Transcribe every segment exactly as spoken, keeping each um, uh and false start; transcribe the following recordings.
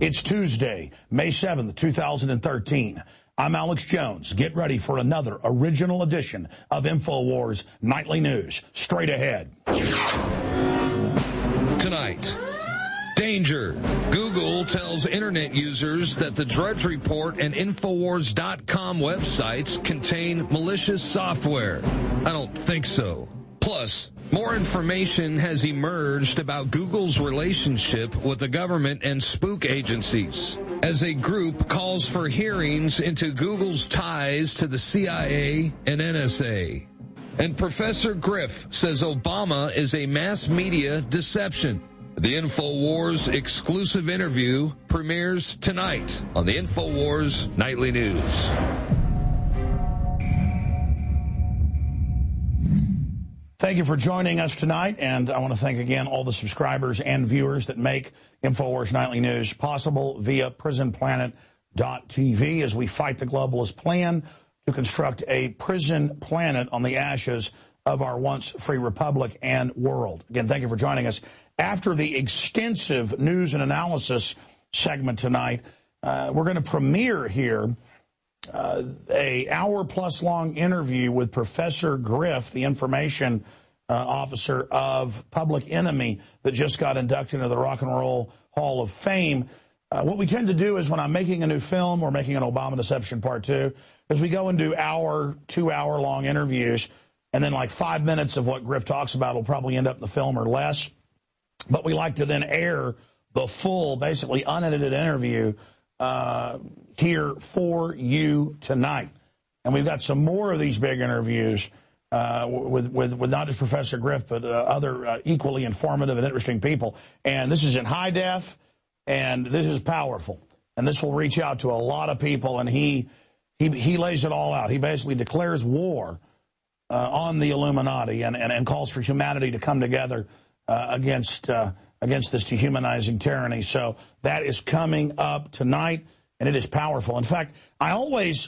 It's Tuesday, May seventh, two thousand thirteen. I'm Alex Jones. Get ready for another original edition of InfoWars Nightly News. Straight ahead. Tonight, danger. Google tells internet users that the Drudge Report and Infowars dot com websites contain malicious software. I don't think so. Plus, more information has emerged about Google's relationship with the government and spook agencies, as a group calls for hearings into Google's ties to the C I A and N S A. And Professor Griff says Obama is a mass media deception. The InfoWars exclusive interview premieres tonight on the InfoWars Nightly News. Thank you for joining us tonight, and I want to thank again all the subscribers and viewers that make InfoWars Nightly News possible via prison planet dot t v as we fight the globalist plan to construct a prison planet on the ashes of our once free republic and world. Again, thank you for joining us. After the extensive news and analysis segment tonight, uh, we're going to premiere here Uh, a hour-plus long interview with Professor Griff, the information uh, officer of Public Enemy that just got inducted into the Rock and Roll Hall of Fame. Uh, what we tend to do is when I'm making a new film or making an Obama Deception Part two, is we go and do hour, two-hour-long interviews, and then like five minutes of what Griff talks about will probably end up in the film or less. But we like to then air the full, basically unedited interview Uh, here for you tonight. And we've got some more of these big interviews uh, with, with, with not just Professor Griff, but uh, other uh, equally informative and interesting people. And this is in high def, and this is powerful. And this will reach out to a lot of people, and he, he, he lays it all out. He basically declares war uh, on the Illuminati and, and, and calls for humanity to come together uh, against uh, against this dehumanizing tyranny. So that is coming up tonight, and it is powerful. In fact, I always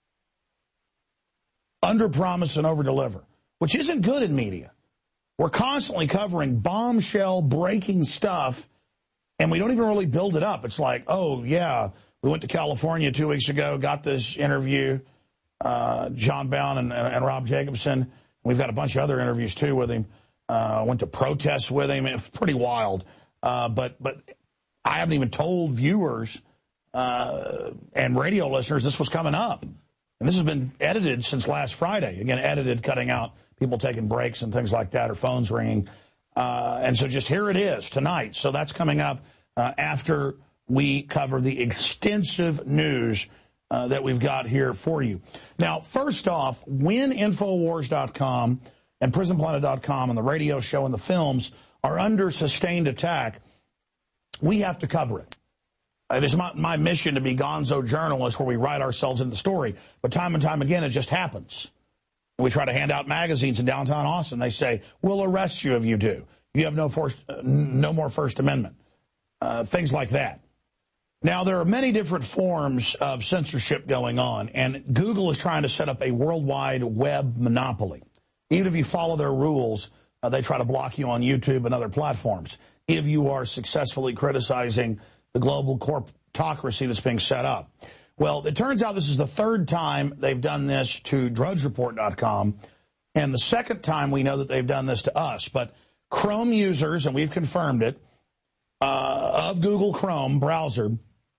underpromise and overdeliver, which isn't good in media. We're constantly covering bombshell breaking stuff, and we don't even really build it up. It's like, oh, yeah, we went to California two weeks ago, got this interview, uh, John Bound and, and Rob Jacobson. We've got a bunch of other interviews, too, with him. Uh, went to protests with him. It was pretty wild. Uh, but but I haven't even told viewers uh, and radio listeners this was coming up. And this has been edited since last Friday. Again, edited, cutting out people taking breaks and things like that, or phones ringing. Uh, and so just here it is tonight. So that's coming up uh, after we cover the extensive news uh, that we've got here for you. Now, first off, when Infowars dot com and prison planet dot com and the radio show and the films are under sustained attack, we have to cover it. It is my, my mission to be gonzo journalists where we write ourselves into the story. But time and time again, it just happens. We try to hand out magazines in downtown Austin. They say, we'll arrest you if you do. You have no, first, uh, no more First Amendment. Uh, things like that. Now, there are many different forms of censorship going on, and Google is trying to set up a worldwide web monopoly. Even if you follow their rules, uh, they try to block you on YouTube and other platforms if you are successfully criticizing the global corptocracy that's being set up. Well, it turns out this is the third time they've done this to Drudge Report dot com, and the second time we know that they've done this to us. But Chrome users, and we've confirmed it, uh, of Google Chrome browser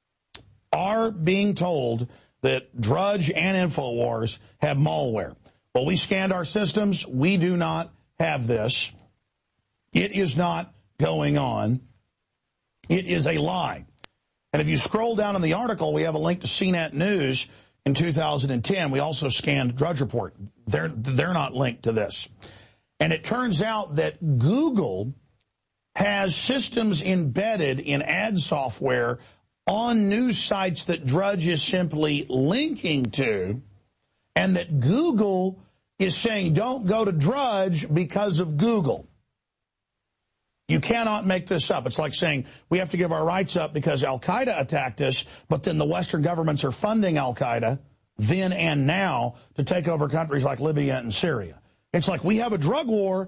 are being told that Drudge and InfoWars have malware. Well, we scanned our systems. We do not have this. It is not going on. It is a lie. And if you scroll down in the article, we have a link to C net News in two thousand ten. We also scanned Drudge Report. They're, they're not linked to this. And it turns out that Google has systems embedded in ad software on news sites that Drudge is simply linking to, and that Google is saying don't go to Drudge because of Google. You cannot make this up. It's like saying we have to give our rights up because Al-Qaeda attacked us, but then the Western governments are funding Al-Qaeda then and now to take over countries like Libya and Syria. It's like we have a drug war,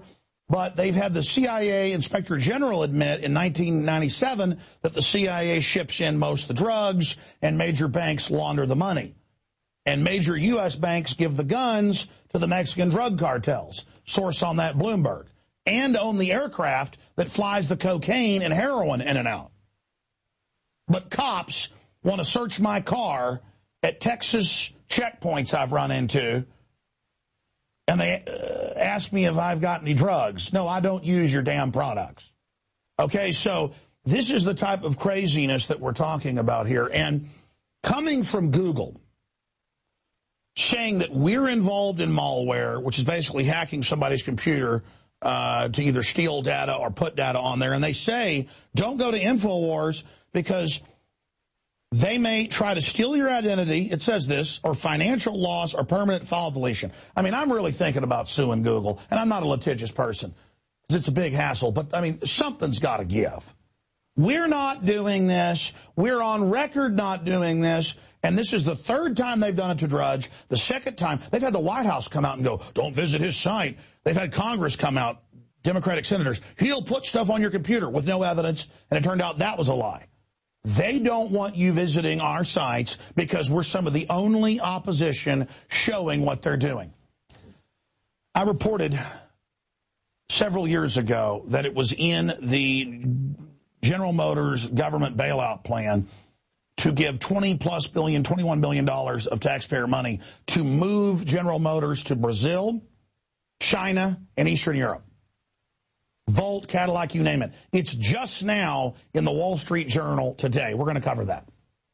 But they've had the C I A Inspector General admit in nineteen ninety-seven that the C I A ships in most of the drugs and major banks launder the money. And major U S banks give the guns to the Mexican drug cartels. Source on that, Bloomberg. And own the aircraft that flies the cocaine and heroin in and out. But cops want to search my car at Texas checkpoints I've run into, and they uh, ask me if I've got any drugs. No, I don't use your damn products. Okay, so this is the type of craziness that we're talking about here. And coming from Google, saying that we're involved in malware, which is basically hacking somebody's computer uh, to either steal data or put data on there, and they say, don't go to InfoWars because they may try to steal your identity, it says this, or financial loss or permanent file deletion. I mean, I'm really thinking about suing Google, and I'm not a litigious person because it's a big hassle, but, I mean, something's got to give. We're not doing this. We're on record not doing this, and this is the third time they've done it to Drudge. The second time, they've had the White House come out and go, don't visit his site. They've had Congress come out, Democratic senators. He'll put stuff on your computer with no evidence, and it turned out that was a lie. They don't want you visiting our sites because we're some of the only opposition showing what they're doing. I reported several years ago that it was in the General Motors government bailout plan to give twenty plus billion, twenty-one billion dollars of taxpayer money to move General Motors to Brazil, China, and Eastern Europe. Volt, Cadillac, you name it. It's just now in the Wall Street Journal today. We're going to cover that.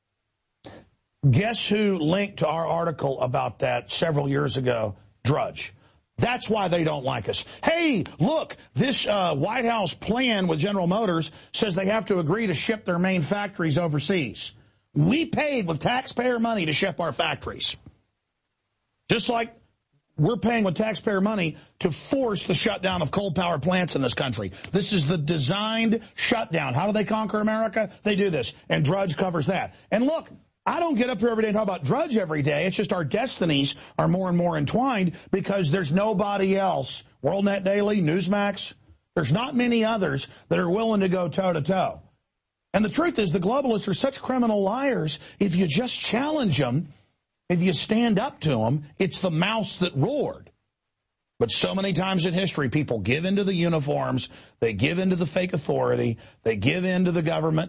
Guess who linked to our article about that several years ago? Drudge. That's why they don't like us. Hey, look, this uh, White House plan with General Motors says they have to agree to ship their main factories overseas. We paid with taxpayer money to ship our factories. Just like we're paying with taxpayer money to force the shutdown of coal power plants in this country. This is the designed shutdown. How do they conquer America? They do this. And Drudge covers that. And look, I don't get up here every day and talk about Drudge every day. It's just our destinies are more and more entwined because there's nobody else. WorldNet Daily, Newsmax, there's not many others that are willing to go toe-to-toe. And the truth is the globalists are such criminal liars, if you just challenge them, if you stand up to them, it's the mouse that roared. But so many times in history, people give into the uniforms, they give into the fake authority, they give into the government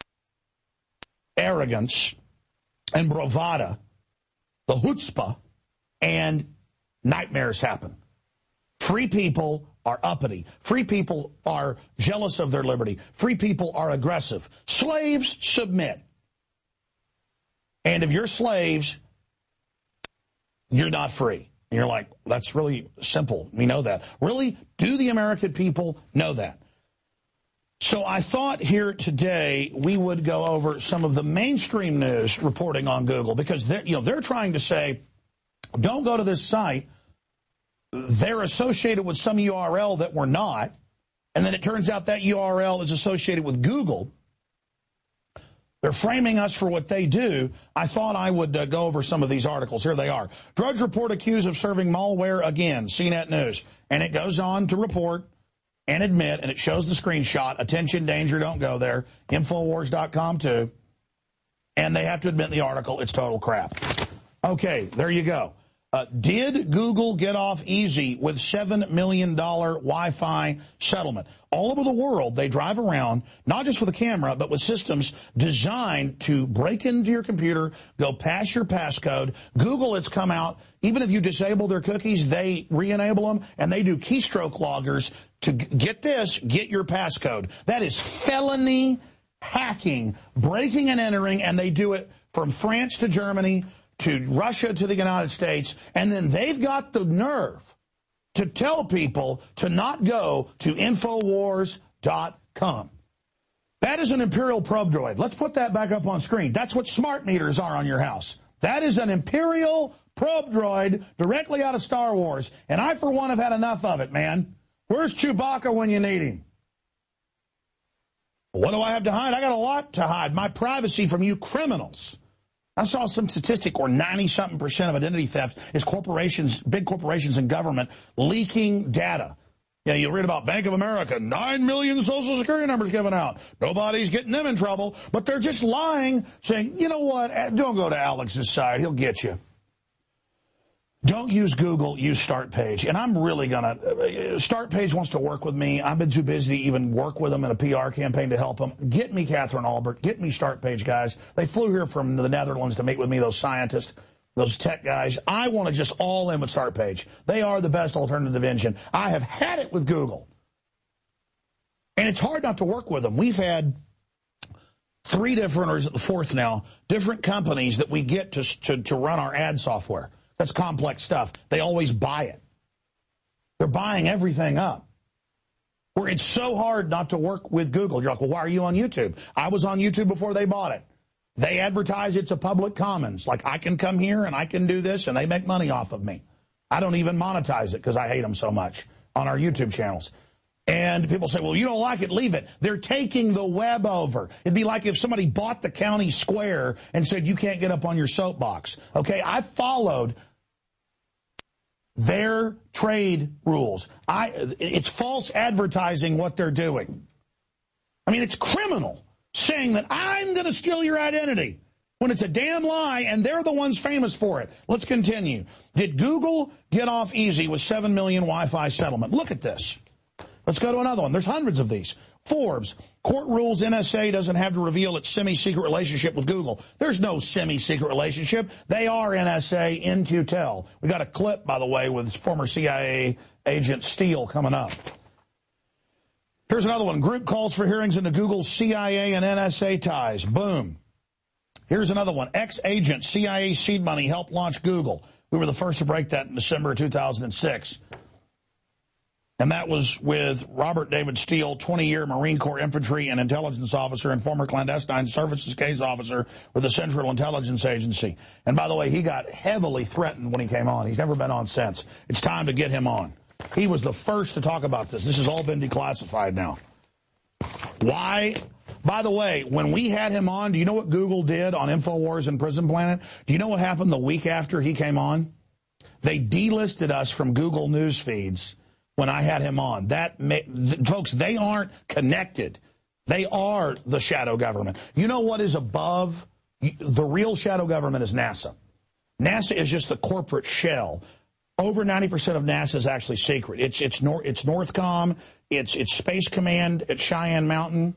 arrogance and bravada, the chutzpah, and nightmares happen. Free people are uppity. Free people are jealous of their liberty. Free people are aggressive. Slaves submit. And if you're slaves, you're not free. And you're like, that's really simple. We know that. Really? Do the American people know that? So I thought here today we would go over some of the mainstream news reporting on Google because they're, you know, they're trying to say, don't go to this site. They're associated with some U R L that we're not. And then it turns out that U R L is associated with Google. They're framing us for what they do. I thought I would uh, go over some of these articles. Here they are. Drudge report accused of serving malware again, C net News. And it goes on to report and admit, and it shows the screenshot, attention, danger, don't go there, Infowars dot com too. And they have to admit in the article it's total crap. Okay, there you go. Uh, did Google get off easy with seven million dollars Wi-Fi settlement? All over the world, they drive around, not just with a camera, but with systems designed to break into your computer, go past your passcode. Google, it's come out, even if you disable their cookies, they re-enable them, and they do keystroke loggers to, get this, get your passcode. That is felony hacking, breaking and entering, and they do it from France to Germany, to Russia, to the United States, and then they've got the nerve to tell people to not go to Infowars dot com. That is an Imperial probe droid. Let's put that back up on screen. That's what smart meters are on your house. That is an Imperial probe droid directly out of Star Wars, and I, for one, have had enough of it, man. Where's Chewbacca when you need him? What do I have to hide? I got a lot to hide. My privacy from you criminals. I saw some statistic where ninety-something percent of identity theft is corporations, big corporations and government leaking data. Yeah, you read about Bank of America, nine million Social Security numbers given out. Nobody's getting them in trouble, but they're just lying, saying, you know what, don't go to Alex's side. He'll get you. Don't use Google, use StartPage. And I'm really going to, StartPage wants to work with me. I've been too busy to even work with them in a P R campaign to help them. Get me Catherine Albert. Get me StartPage, guys. They flew here from the Netherlands to meet with me, those scientists, those tech guys. I want to just all in with StartPage. They are the best alternative engine. I have had it with Google. And it's hard not to work with them. We've had three different, or is it the fourth now, different companies that we get to, to, to run our ad software. That's complex stuff. They always buy it. They're buying everything up. Where it's so hard not to work with Google. You're like, well, why are you on YouTube? I was on YouTube before they bought it. They advertise it's a public commons. Like, I can come here and I can do this, and they make money off of me. I don't even monetize it because I hate them so much on our YouTube channels. And people say, well, you don't like it, leave it. They're taking the web over. It'd be like if somebody bought the county square and said, you can't get up on your soapbox. Okay, I followed their trade rules. I, it's false advertising what they're doing. I mean, it's criminal saying that I'm going to steal your identity when it's a damn lie, and they're the ones famous for it. Let's continue. Did Google get off easy with seven million Wi-Fi settlement? Look at this. Let's go to another one. There's hundreds of these. Forbes, court rules N S A doesn't have to reveal its semi-secret relationship with Google. There's no semi-secret relationship. They are N S A in Q T E L. We got a clip, by the way, with former C I A agent Steele coming up. Here's another one. Group calls for hearings into Google's C I A and N S A ties. Boom. Here's another one. Ex-agent C I A seed money helped launch Google. We were the first to break that in December of two thousand six. And that was with Robert David Steele, twenty-year Marine Corps infantry and intelligence officer and former clandestine services case officer with the Central Intelligence Agency. And by the way, he got heavily threatened when he came on. He's never been on since. It's time to get him on. He was the first to talk about this. This has all been declassified now. Why? By the way, when we had him on, do you know what Google did on InfoWars and Prison Planet? Do you know what happened the week after he came on? They delisted us from Google news feeds when I had him on. That folks, they aren't connected. They are the shadow government. You know what is above? The real shadow government is NASA. NASA is just the corporate shell. Over ninety percent of NASA is actually secret. It's it's Nor it's Northcom, it's it's Space Command at Cheyenne Mountain,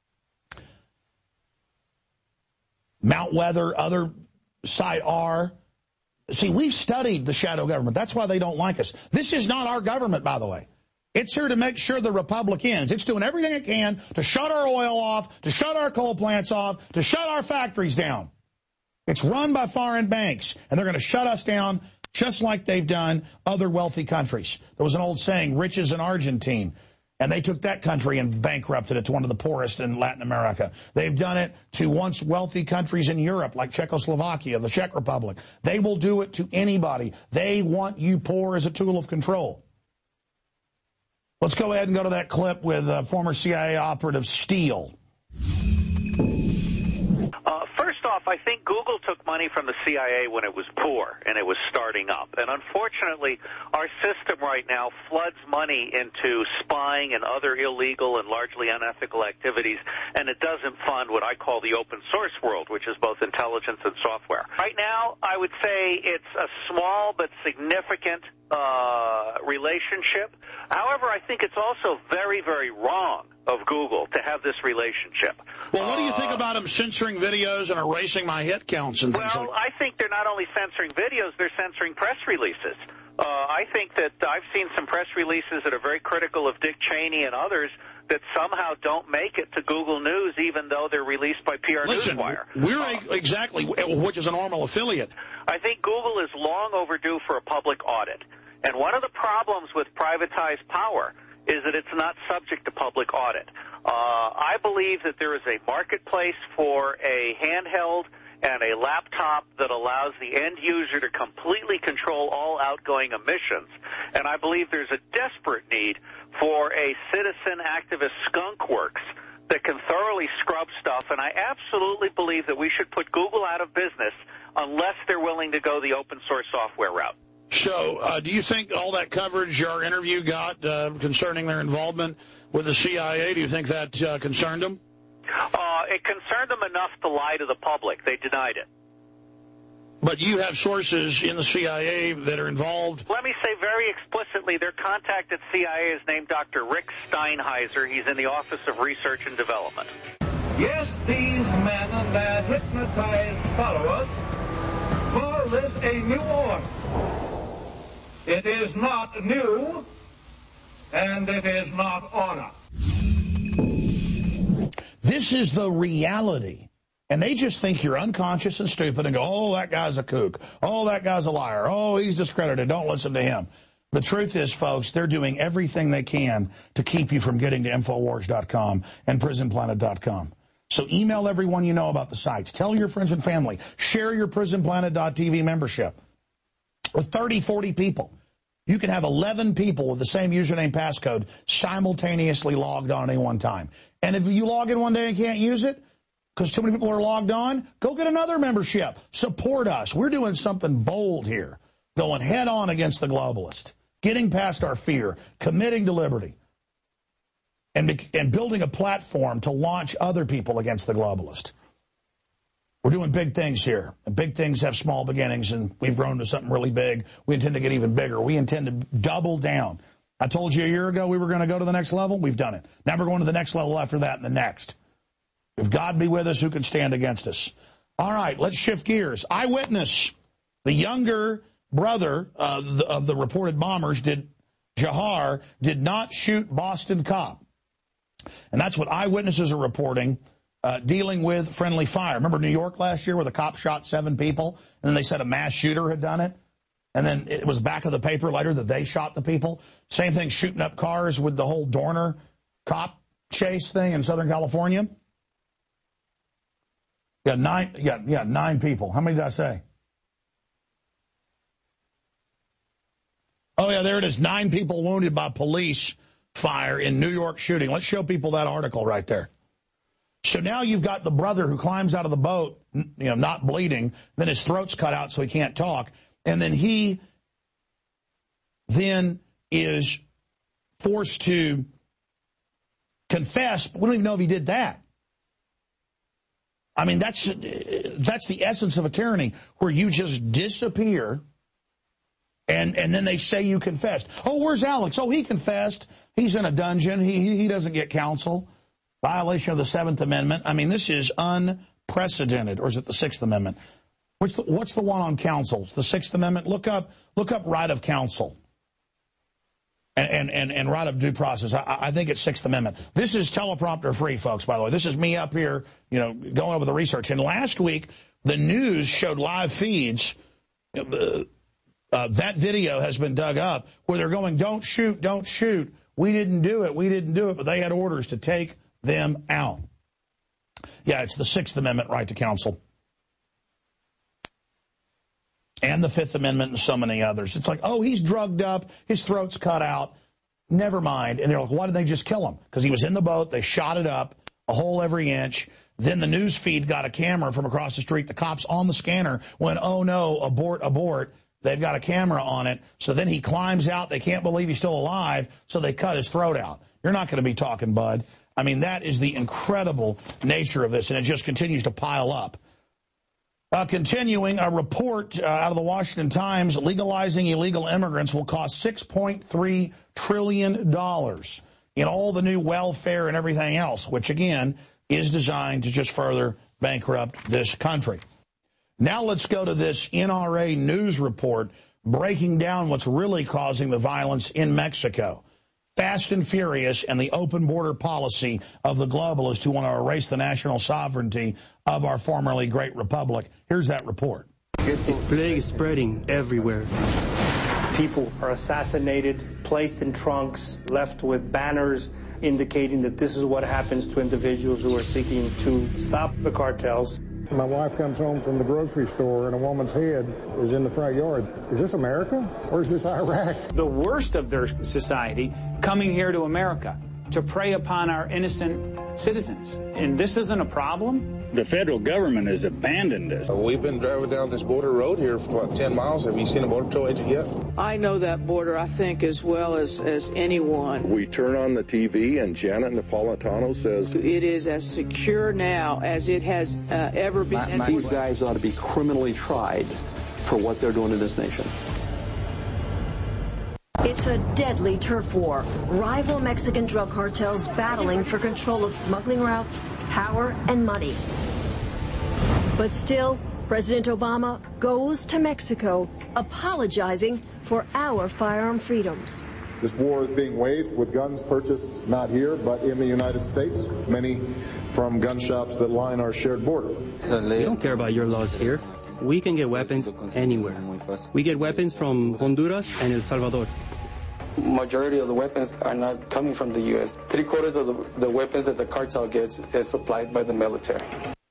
Mount Weather, other Site R. See, we've studied the shadow government. That's why they don't like us. This is not our government, by the way. It's here to make sure the republic ends. It's doing everything it can to shut our oil off, to shut our coal plants off, to shut our factories down. It's run by foreign banks, and they're going to shut us down just like they've done other wealthy countries. There was an old saying, rich as an Argentine. And they took that country and bankrupted it to one of the poorest in Latin America. They've done it to once wealthy countries in Europe, like Czechoslovakia, the Czech Republic. They will do it to anybody. They want you poor as a tool of control. Let's go ahead and go to that clip with uh, former C I A operative Steele. Uh, first off, I think Google took money from the C I A when it was poor and it was starting up. And unfortunately, our system right now floods money into spying and other illegal and largely unethical activities, and it doesn't fund what I call the open source world, which is both intelligence and software. Right now, I would say it's a small but significant uh, relationship. However, I think it's also very, very wrong of Google to have this relationship. Well, what do you think about them censoring videos and erasing my hit counts and things well, like I think they're not only censoring videos, they're censoring press releases. Uh, I think that I've seen some press releases that are very critical of Dick Cheney and others that somehow don't make it to Google News, even though they're released by P R Listen, Newswire. We're uh, exactly, which is a normal affiliate. I think Google is long overdue for a public audit. And one of the problems with privatized power is that it's not subject to public audit. Uh, I believe that there is a marketplace for a handheld and a laptop that allows the end user to completely control all outgoing emissions. And I believe there's a desperate need for a citizen activist skunkworks that can thoroughly scrub stuff. And I absolutely believe that we should put Google out of business unless they're willing to go the open source software route. So uh, do you think all that coverage our interview got uh, concerning their involvement with the C I A, do you think that uh, concerned them? Uh, it concerned them enough to lie to the public. They denied it. But you have sources in the C I A that are involved. Let me say very explicitly, their contact at C I A is named Doctor Rick Steinheiser. He's in the Office of Research and Development. Yes, these men and their hypnotized followers call this a new order. It is not new, and it is not order. This is the reality. And they just think you're unconscious and stupid and go, oh, that guy's a kook. Oh, that guy's a liar. Oh, he's discredited. Don't listen to him. The truth is, folks, they're doing everything they can to keep you from getting to Infowars dot com and Prison Planet dot com. So email everyone you know about the sites. Tell your friends and family. Share your Prison Planet dot T V membership with thirty, forty people. You can have eleven people with the same username passcode simultaneously logged on at any one time. And if you log in one day and can't use it because too many people are logged on, go get another membership. Support us. We're doing something bold here, going head on against the globalist, getting past our fear, committing to liberty, and, and building a platform to launch other people against the globalist. We're doing big things here. And big things have small beginnings, and we've grown to something really big. We intend to get even bigger. We intend to double down. I told you a year ago we were going to go to the next level. We've done it. Now we're going to the next level after that and the next. If God be with us, who can stand against us? All right, let's shift gears. Eyewitness, the younger brother uh, the, of the reported bombers, did Jahar, did not shoot Boston cop. And that's what eyewitnesses are reporting. Uh, dealing with friendly fire. Remember New York last year where the cop shot seven people, and then they said a mass shooter had done it? And then it was back of the paper later that they shot the people. Same thing shooting up cars with the whole Dorner cop chase thing in Southern California. Yeah, nine, yeah, yeah, nine people. How many did I say? Oh, yeah, there it is. Nine people wounded by police fire in New York shooting. Let's show people that article right there. So now you've got the brother who climbs out of the boat, you know, not bleeding, then his throat's cut out so he can't talk, and then he then is forced to confess, but we don't even know if he did that. I mean, that's that's the essence of a tyranny, where you just disappear, and and then they say you confessed. Oh, where's Alex? Oh, he confessed. He's in a dungeon. He he, he doesn't get counsel. Violation of the Seventh Amendment. I mean, this is unprecedented. Or is it the Sixth Amendment? What's the, what's the one on counsel? It's the Sixth Amendment. Look up look up right of counsel and, and, and, and right of due process. I, I think it's Sixth Amendment. This is teleprompter free, folks, by the way. This is me up here, you know, going over the research. And last week, the news showed live feeds. Uh, uh, that video has been dug up where they're going, don't shoot, don't shoot. We didn't do it. We didn't do it. But they had orders to take them out. Yeah, it's the Sixth Amendment right to counsel. And the Fifth Amendment and so many others. It's like, oh, he's drugged up, his throat's cut out. Never mind. And they're like, why did they just kill him? Because he was in the boat, they shot it up, a hole every inch. Then the news feed got a camera from across the street. The cops on the scanner went, oh no, abort, abort. They've got a camera on it. So then he climbs out. They can't believe he's still alive, so they cut his throat out. You're not going to be talking, bud. I mean, that is the incredible nature of this, and it just continues to pile up. Uh, continuing, a report uh, out of the Washington Times, legalizing illegal immigrants will cost six point three trillion dollars in all the new welfare and everything else, which, again, is designed to just further bankrupt this country. Now let's go to this N R A news report breaking down what's really causing the violence in Mexico. Fast and furious, and the open border policy of the globalists who want to erase the national sovereignty of our formerly great republic. Here's that report. This plague is spreading everywhere. People are assassinated, placed in trunks, left with banners indicating that this is what happens to individuals who are seeking to stop the cartels. My wife comes home from the grocery store and a woman's head is in the front yard. Is this America or is this Iraq? The worst of their society coming here to America. to prey upon our innocent citizens. And this isn't a problem. The federal government has abandoned us. We've been driving down this border road here for about ten miles. Have you seen a border patrol agent yet? I know that border, I think, as well as, as anyone. We turn on the T V and Janet Napolitano says it is as secure now as it has uh, ever been. My, these guys ought to be criminally tried for what they're doing in this nation. It's a deadly turf war. Rival Mexican drug cartels battling for control of smuggling routes, power, and money. But still, President Obama goes to Mexico, apologizing for our firearm freedoms. This war is being waged with guns purchased not here, but in the United States, many from gun shops that line our shared border. We don't care about your laws here. We can get weapons anywhere. We get weapons from Honduras and El Salvador. Majority of the weapons are not coming from the U S Three quarters of the, the weapons that the cartel gets is supplied by the military.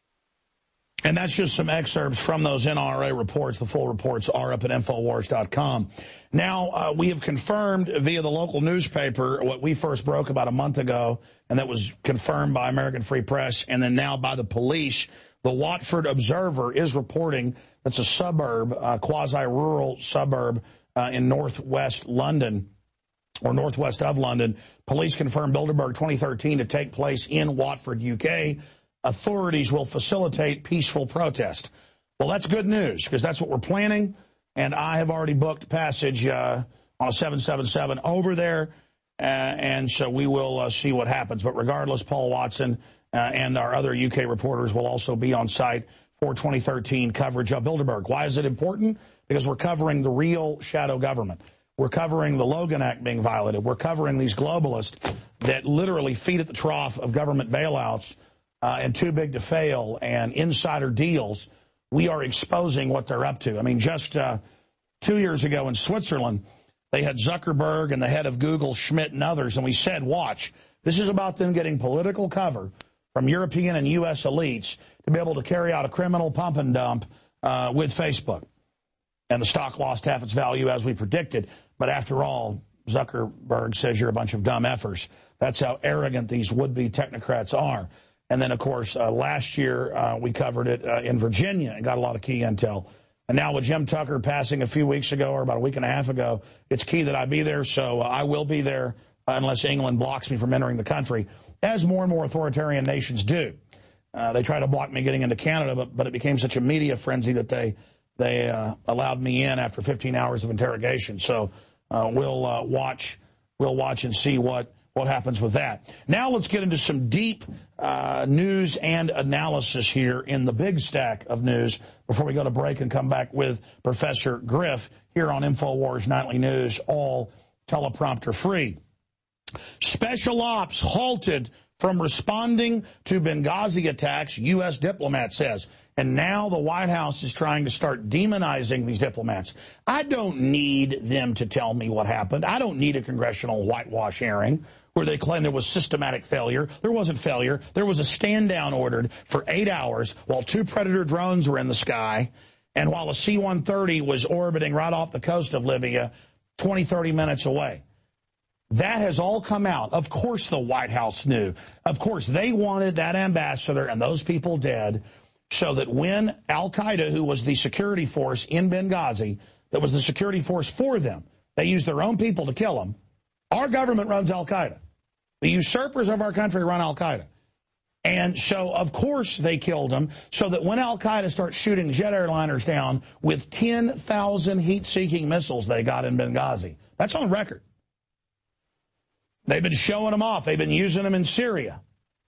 And that's just some excerpts from those N R A reports. The full reports are up at Infowars dot com. Now, uh, we have confirmed via the local newspaper what we first broke about a month ago, and that was confirmed by American Free Press and then now by the police. The Watford Observer is reporting that's a suburb, a quasi-rural suburb uh, in northwest London, or northwest of London. Police confirmed Bilderberg twenty thirteen to take place in Watford, U K. Authorities will facilitate peaceful protest. Well, that's good news, because that's what we're planning, and I have already booked passage uh, on a seven seven seven over there, uh, and so we will uh, see what happens. But regardless, Paul Watson uh, and our other U K reporters will also be on site for twenty thirteen coverage of Bilderberg. Why is it important? Because we're covering the real shadow government. We're covering the Logan Act being violated. We're covering these globalists that literally feed at the trough of government bailouts uh, and too big to fail and insider deals. We are exposing what they're up to. I mean, just uh, two years ago in Switzerland, they had Zuckerberg and the head of Google, Schmidt, and others, and we said, watch, this is about them getting political cover from European and U S elites to be able to carry out a criminal pump and dump uh, with Facebook. And the stock lost half its value as we predicted. But after all, Zuckerberg says you're a bunch of dumb effers. That's how arrogant these would-be technocrats are. And then, of course, uh, last year uh, we covered it uh, in Virginia and got a lot of key intel. And now with Jim Tucker passing a few weeks ago or about a week and a half ago, it's key that I be there. So uh, I will be there uh, unless England blocks me from entering the country, as more and more authoritarian nations do. Uh, they tried to block me getting into Canada, but, but it became such a media frenzy that they, they uh, allowed me in after fifteen hours of interrogation. So uh, we'll uh, watch we'll watch and see what, what happens with that. Now let's get into some deep uh, news and analysis here in the big stack of news before we go to break and come back with Professor Griff here on InfoWars Nightly News, all teleprompter free. Special ops halted from responding to Benghazi attacks, U S diplomat says. And now the White House is trying to start demonizing these diplomats. I don't need them to tell me what happened. I don't need a congressional whitewash hearing where they claim there was systematic failure. There wasn't failure. There was a stand-down ordered for eight hours while two Predator drones were in the sky and while a C one thirty was orbiting right off the coast of Libya twenty, thirty minutes away. That has all come out. Of course the White House knew. Of course they wanted that ambassador and those people dead so that when al-Qaeda, who was the security force in Benghazi, that was the security force for them, they used their own people to kill them. Our government runs al-Qaeda. The usurpers of our country run al-Qaeda. And so, of course, they killed them so that when al-Qaeda starts shooting jet airliners down with ten thousand heat-seeking missiles they got in Benghazi, that's on record. They've been showing them off. They've been using them in Syria.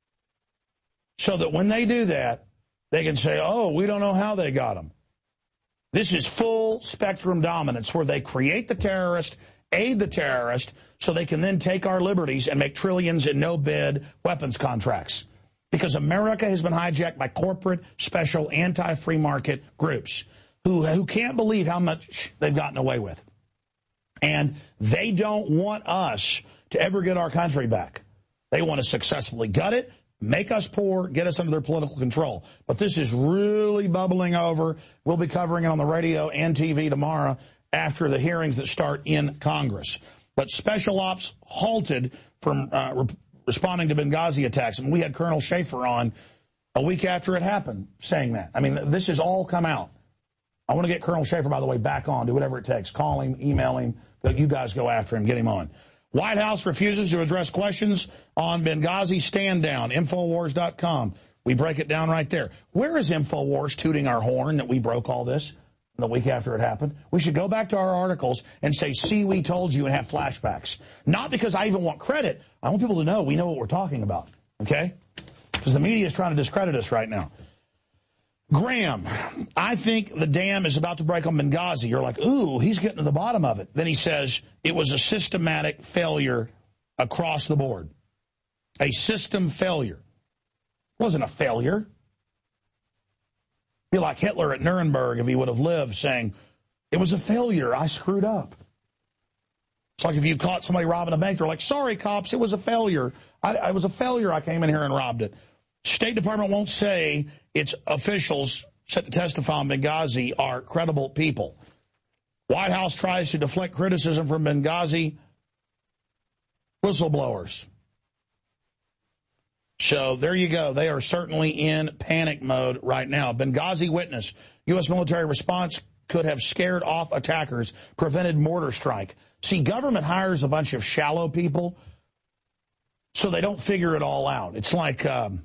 So that when they do that, they can say, oh, we don't know how they got them. This is full spectrum dominance where they create the terrorist, aid the terrorist, so they can then take our liberties and make trillions in no-bid weapons contracts. Because America has been hijacked by corporate, special, anti-free market groups who, who can't believe how much they've gotten away with. And they don't want us to ever get our country back. They want to successfully gut it, make us poor, get us under their political control. But this is really bubbling over. We'll be covering it on the radio and T V tomorrow after the hearings that start in Congress. But special ops halted from uh, responding to Benghazi attacks. And we had Colonel Schaefer on a week after it happened saying that. I mean, this has all come out. I want to get Colonel Schaefer, by the way, back on. Do whatever it takes. Call him, email him. You guys go after him. Get him on. White House refuses to address questions on Benghazi stand down. Infowars dot com. We break it down right there. Where is Infowars tooting our horn that we broke all this the week after it happened? We should go back to our articles and say, see, we told you, and have flashbacks. Not because I even want credit. I want people to know we know what we're talking about, okay? Because the media is trying to discredit us right now. Graham, I think the dam is about to break on Benghazi. You're like, ooh, he's getting to the bottom of it. Then he says it was a systematic failure across the board. A system failure. It wasn't a failure. Be like Hitler at Nuremberg if he would have lived, saying, it was a failure, I screwed up. It's like if you caught somebody robbing a bank, they're like, sorry, cops, it was a failure. I, I was a failure, I came in here and robbed it. State Department won't say its officials set to testify on Benghazi are credible people. White House tries to deflect criticism from Benghazi whistleblowers. So there you go. They are certainly in panic mode right now. Benghazi witness. U S military response could have scared off attackers, prevented mortar strike. See, government hires a bunch of shallow people so they don't figure it all out. It's like um,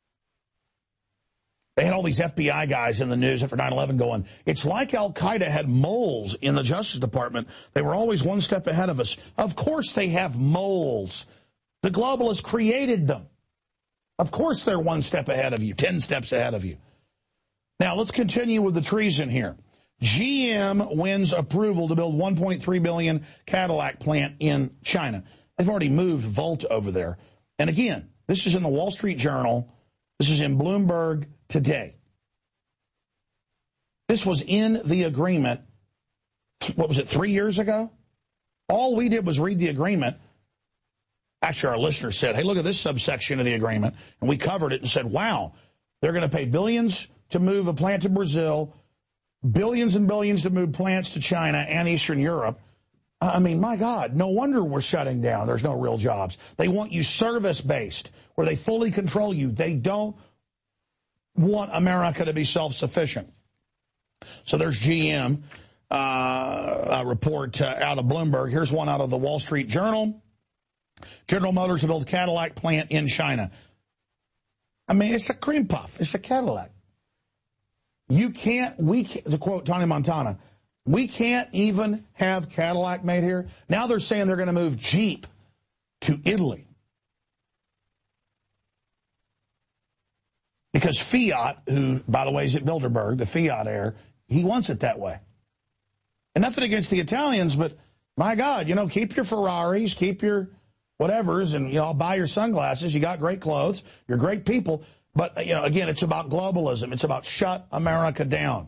they had all these F B I guys in the news after nine eleven going, it's like Al-Qaeda had moles in the Justice Department. They were always one step ahead of us. Of course they have moles. The globalists created them. Of course they're one step ahead of you, ten steps ahead of you. Now, let's continue with the treason here. G M wins approval to build one point three billion dollars Cadillac plant in China. They've already moved Volt over there. And again, this is in the Wall Street Journal. This is in Bloomberg today. This was in the agreement, what was it, three years ago? All we did was read the agreement. Actually, our listeners said, hey, look at this subsection of the agreement. And we covered it and said, wow, they're going to pay billions to move a plant to Brazil, billions and billions to move plants to China and Eastern Europe. I mean, my God, no wonder we're shutting down. There's no real jobs. They want you service-based, where they fully control you. They don't want America to be self-sufficient. So there's G M, uh, a report uh, out of Bloomberg. Here's one out of the Wall Street Journal. General Motors to build a Cadillac plant in China. I mean, it's a cream puff. It's a Cadillac. You can't, we can't, to quote Tony Montana, we can't even have Cadillac made here. Now they're saying they're going to move Jeep to Italy. Because Fiat, who, by the way, is at Bilderberg, the Fiat heir, he wants it that way. And nothing against the Italians, but my God, you know, keep your Ferraris, keep your whatevers, and, you know, I'll buy your sunglasses. You got great clothes. You're great people. But, you know, again, it's about globalism. It's about shut America down.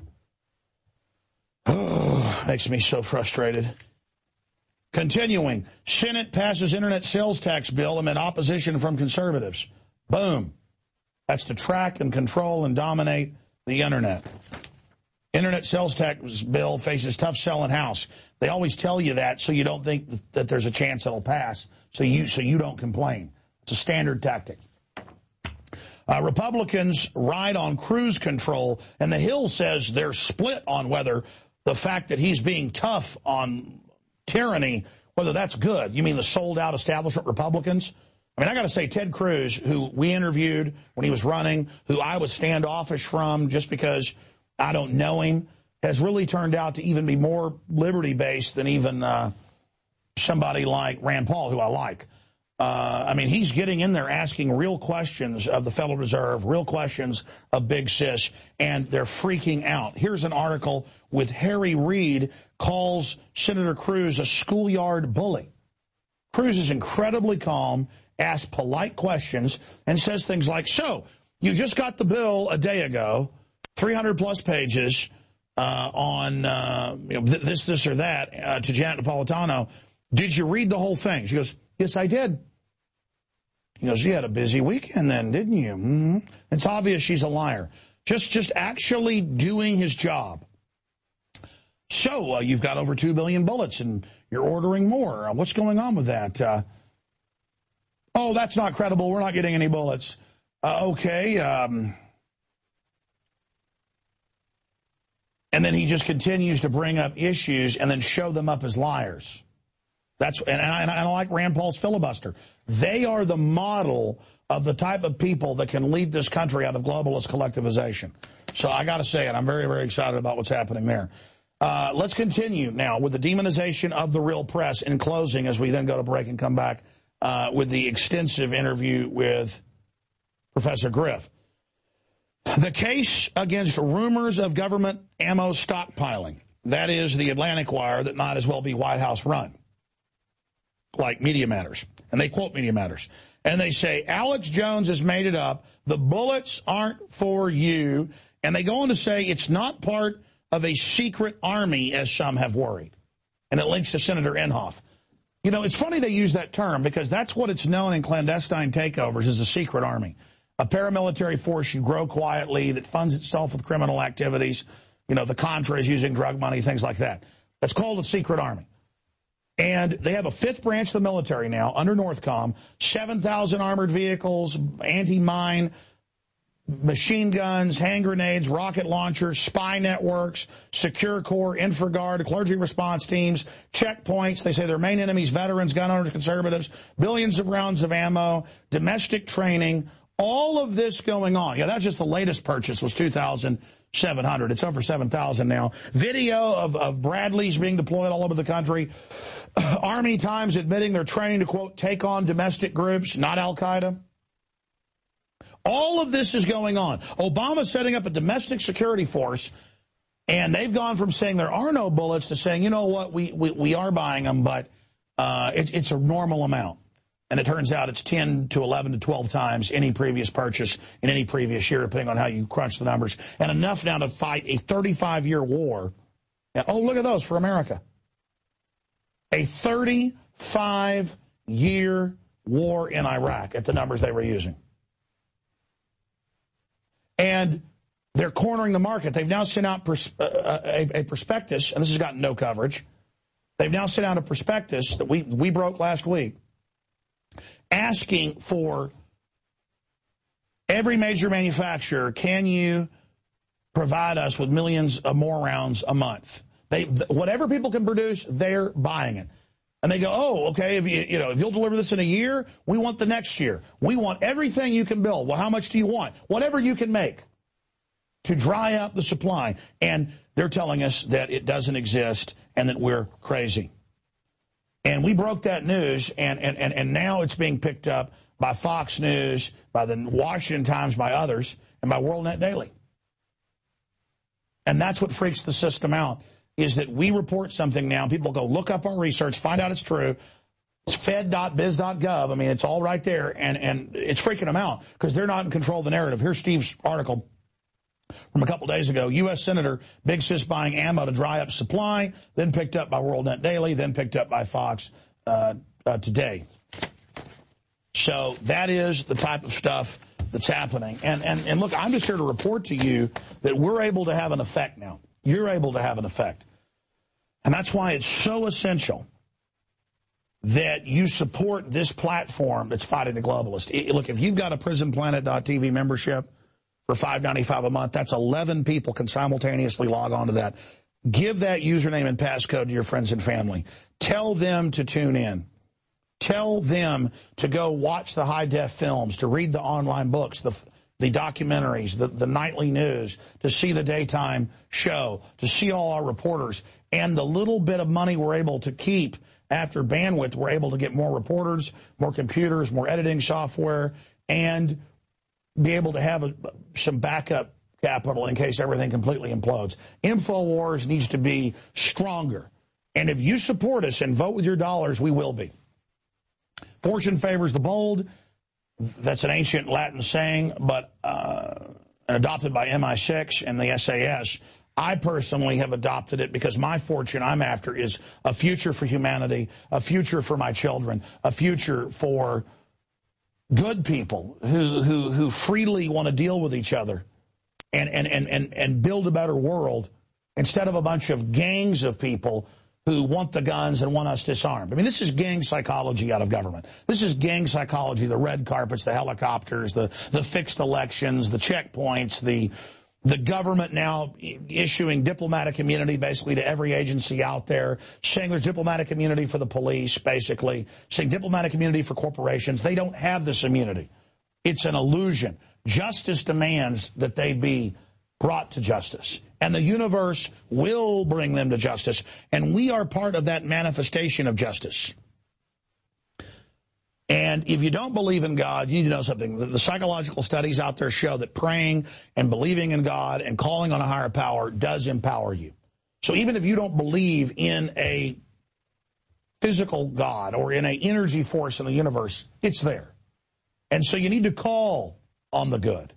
Oh, makes me so frustrated. Continuing, Senate passes internet sales tax bill amid opposition from conservatives. Boom. That's to track and control and dominate the internet. Internet sales tax bill faces tough selling House. They always tell you that so you don't think that there's a chance it'll pass, so you so you don't complain. It's a standard tactic. Uh, Republicans ride on cruise control, and the Hill says they're split on whether the fact that he's being tough on tyranny, whether that's good. You mean the sold-out establishment Republicans? I mean, I got to say, Ted Cruz, who we interviewed when he was running, who I was standoffish from just because I don't know him, has really turned out to even be more liberty-based than even uh, somebody like Rand Paul, who I like. Uh, I mean, he's getting in there asking real questions of the Federal Reserve, real questions of Big Sis, and they're freaking out. Here's an article with Harry Reid calls Senator Cruz a schoolyard bully. Cruz is incredibly calm, asks polite questions, and says things like, so, you just got the bill a day ago, three hundred plus pages uh, on uh, you know, th this, this, or that uh, to Janet Napolitano. Did you read the whole thing? She goes, yes, I did. He goes, you had a busy weekend then, didn't you? Mm-hmm. It's obvious she's a liar. Just, just actually doing his job. So uh, you've got over two billion bullets and you're ordering more. Uh, what's going on with that? Uh, Oh, that's not credible. We're not getting any bullets. Uh, okay. Um, and then he just continues to bring up issues and then show them up as liars. That's and I, and I like Rand Paul's filibuster. They are the model of the type of people that can lead this country out of globalist collectivization. So I got to say it. I'm very, very excited about what's happening there. Uh, let's continue now with the demonization of the real press in closing as we then go to break and come back uh, with the extensive interview with Professor Griff. The case against rumors of government ammo stockpiling. That is the Atlantic Wire that might as well be White House run, like Media Matters. And they quote Media Matters. And they say, Alex Jones has made it up. The bullets aren't for you. And they go on to say it's not part of a secret army, as some have worried. And it links to Senator Inhofe. You know, it's funny they use that term because that's what it's known in clandestine takeovers as a secret army. A paramilitary force you grow quietly that funds itself with criminal activities. You know, the Contras using drug money, things like that. That's called a secret army. And they have a fifth branch of the military now under Northcom, seven thousand armored vehicles, anti-mine, machine guns, hand grenades, rocket launchers, spy networks, secure corps, InfraGard, clergy response teams, checkpoints. They say their main enemies, veterans, gun owners, conservatives, billions of rounds of ammo, domestic training, all of this going on. Yeah, that's just the latest purchase was two thousand seven hundred. It's over seven thousand now. Video of, of Bradleys being deployed all over the country. Army Times admitting they're training to, quote, take on domestic groups, not Al-Qaeda. All of this is going on. Obama's setting up a domestic security force, and they've gone from saying there are no bullets to saying, you know what, we, we, we are buying them, but uh, it, it's a normal amount. And it turns out it's ten to eleven to twelve times any previous purchase in any previous year, depending on how you crunch the numbers. And enough now to fight a thirty-five year war. And, oh, look at those for America. A thirty-five year war in Iraq at the numbers they were using. And they're cornering the market. They've now sent out pers uh, a, a prospectus, and this has gotten no coverage. They've now sent out a prospectus that we, we broke last week, asking for every major manufacturer, can you provide us with millions of more rounds a month? They, whatever people can produce, they're buying it. And they go, oh, okay, if you, you know, if you'll deliver this in a year, we want the next year. We want everything you can build. Well, how much do you want? Whatever you can make to dry up the supply. And they're telling us that it doesn't exist and that we're crazy. And we broke that news, and, and, and, and now it's being picked up by Fox News, by the Washington Times, by others, and by WorldNet Daily. And that's what freaks the system out, is that we report something now, people go look up our research, find out it's true. It's fed dot biz dot gov. I mean, it's all right there, and, and it's freaking them out because they're not in control of the narrative. Here's Steve's article from a couple days ago. U S Senator Big Sis buying ammo to dry up supply, then picked up by WorldNet Daily, then picked up by Fox uh, uh, today. So that is the type of stuff that's happening. And, and, and look, I'm just here to report to you that we're able to have an effect now. You're able to have an effect. And that's why it's so essential that you support this platform that's fighting the globalist. It, look, if you've got a prison planet dot T V membership for five ninety-five a month, that's eleven people can simultaneously log on to that. Give that username and passcode to your friends and family. Tell them to tune in. Tell them to go watch the high-def films, to read the online books, the the documentaries, the, the nightly news, to see the daytime show, to see all our reporters. And the little bit of money we're able to keep after bandwidth, we're able to get more reporters, more computers, more editing software, and be able to have a, some backup capital in case everything completely implodes. InfoWars needs to be stronger. And if you support us and vote with your dollars, we will be. Fortune favors the bold. That's an ancient Latin saying, but uh, adopted by M I six and the S A S. I personally have adopted it because my fortune I'm after is a future for humanity, a future for my children, a future for good people who who who freely want to deal with each other and and and and, and build a better world instead of a bunch of gangs of people who want the guns and want us disarmed. I mean, this is gang psychology out of government. This is gang psychology, the red carpets, the helicopters, the, the fixed elections, the checkpoints, the, the government now issuing diplomatic immunity basically to every agency out there, saying there's diplomatic immunity for the police, basically, saying diplomatic immunity for corporations. They don't have this immunity. It's an illusion. Justice demands that they be brought to justice. And the universe will bring them to justice. And we are part of that manifestation of justice. And if you don't believe in God, you need to know something. The, the psychological studies out there show that praying and believing in God and calling on a higher power does empower you. So even if you don't believe in a physical God or in an energy force in the universe, it's there. And so you need to call on the good.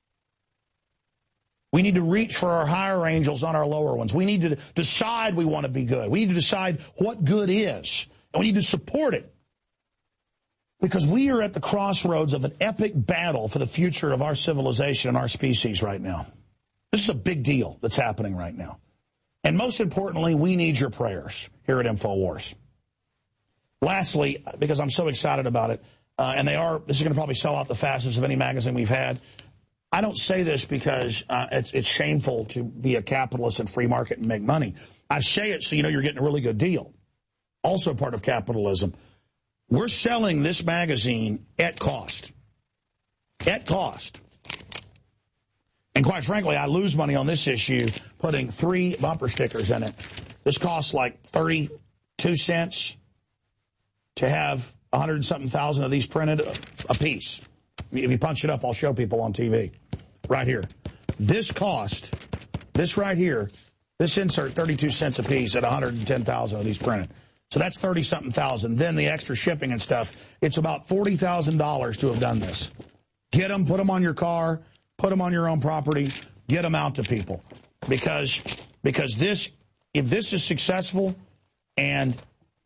We need to reach for our higher angels on our lower ones. We need to decide we want to be good. We need to decide what good is. And we need to support it. Because we are at the crossroads of an epic battle for the future of our civilization and our species right now. This is a big deal that's happening right now. And most importantly, we need your prayers here at InfoWars. Lastly, because I'm so excited about it, uh, and they are, this is going to probably sell out the fastest of any magazine we've had. I don't say this because uh, it's, it's shameful to be a capitalist and free market and make money. I say it so you know you're getting a really good deal. Also part of capitalism. We're selling this magazine at cost. At cost. And quite frankly, I lose money on this issue putting three bumper stickers in it. This costs like thirty-two cents to have a hundred and something thousand of these printed a, a piece. If you punch it up, I'll show people on T V. Right here. This cost, this right here, this insert, thirty-two cents a piece at one hundred ten thousand of these printed. So that's thirty-something thousand. Then the extra shipping and stuff. It's about forty thousand dollars to have done this. Get them, put them on your car, put them on your own property, get them out to people. Because, because this, if this is successful and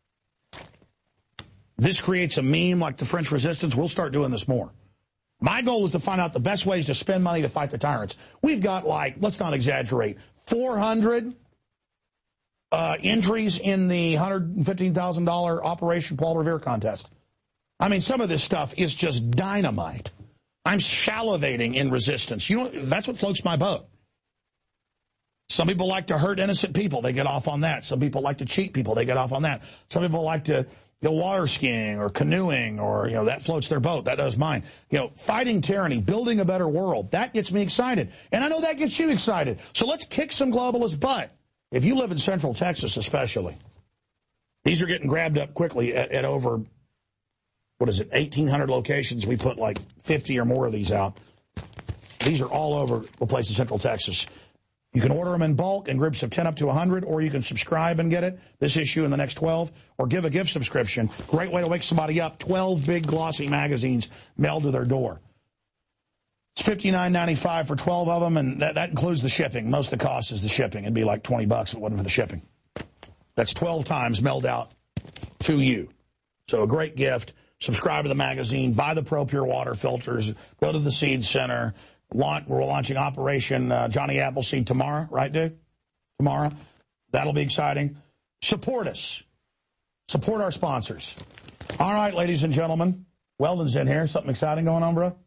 this creates a meme like the French Resistance, we'll start doing this more. My goal is to find out the best ways to spend money to fight the tyrants. We've got, like, let's not exaggerate, four hundred uh, entries in the one hundred fifteen thousand dollar Operation Paul Revere contest. I mean, some of this stuff is just dynamite. I'm salivating in resistance. You know, that's what floats my boat. Some people like to hurt innocent people. They get off on that. Some people like to cheat people. They get off on that. Some people like to go water skiing or canoeing or, you know, that floats their boat. That does mine. You know, fighting tyranny, building a better world, that gets me excited. And I know that gets you excited. So let's kick some globalist butt. If you live in Central Texas especially, these are getting grabbed up quickly at, at over, what is it, eighteen hundred locations. We put like fifty or more of these out. These are all over the place in Central Texas. You can order them in bulk in groups of ten up to one hundred, or you can subscribe and get it, this issue and the next twelve, or give a gift subscription. Great way to wake somebody up. twelve big glossy magazines mailed to their door. It's fifty-nine ninety-five for twelve of them, and that, that includes the shipping. Most of the cost is the shipping. It'd be like twenty bucks if it wasn't for the shipping. That's twelve times mailed out to you. So a great gift. Subscribe to the magazine. Buy the Pro Pure Water filters. Go to the Seed Center. Launch, we're launching Operation uh, Johnny Appleseed tomorrow, right, dude? Tomorrow. That'll be exciting. Support us. Support our sponsors. All right, ladies and gentlemen. Weldon's in here. Something exciting going on, bro?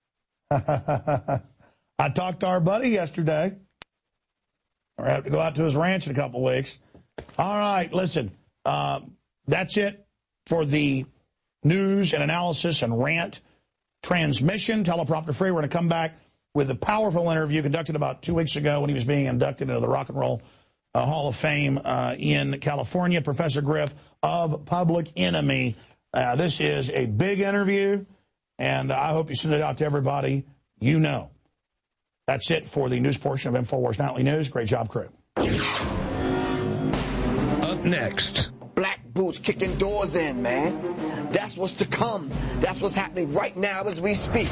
I talked to our buddy yesterday. We're going to have to go out to his ranch in a couple of weeks. All right, listen. Uh, that's it for the news and analysis and rant transmission. Teleprompter free. We're going to come back with a powerful interview conducted about two weeks ago when he was being inducted into the Rock and Roll uh, Hall of Fame uh, in California. Professor Griff of Public Enemy. Uh, this is a big interview, and I hope you send it out to everybody you know. That's it for the news portion of InfoWars Nightly News. Great job, crew. Up next. Black boots kicking doors in, man. That's what's to come. That's what's happening right now as we speak.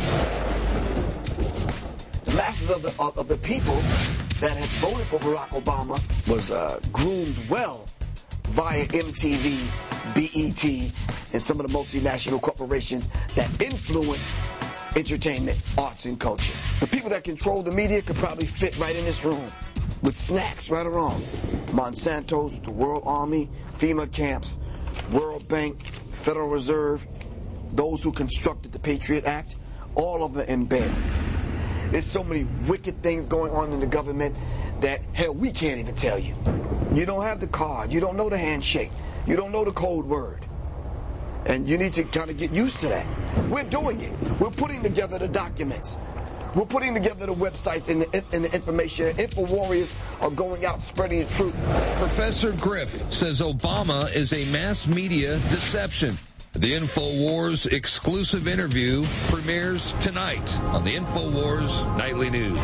Masses of the of, of the people that have voted for Barack Obama was uh, groomed well via M T V, B E T, and some of the multinational corporations that influence entertainment, arts, and culture. The people that control the media could probably fit right in this room with snacks, right or wrong. Monsanto's, the World Army, FEMA camps, World Bank, Federal Reserve, those who constructed the Patriot Act, all of them in bed. There's so many wicked things going on in the government that, hell, we can't even tell you. You don't have the card. You don't know the handshake. You don't know the code word. And you need to kind of get used to that. We're doing it. We're putting together the documents. We're putting together the websites and the, and the information. Info warriors are going out spreading the truth. Professor Griff says Obama is a mass media deception. The InfoWars exclusive interview premieres tonight on the InfoWars Nightly News.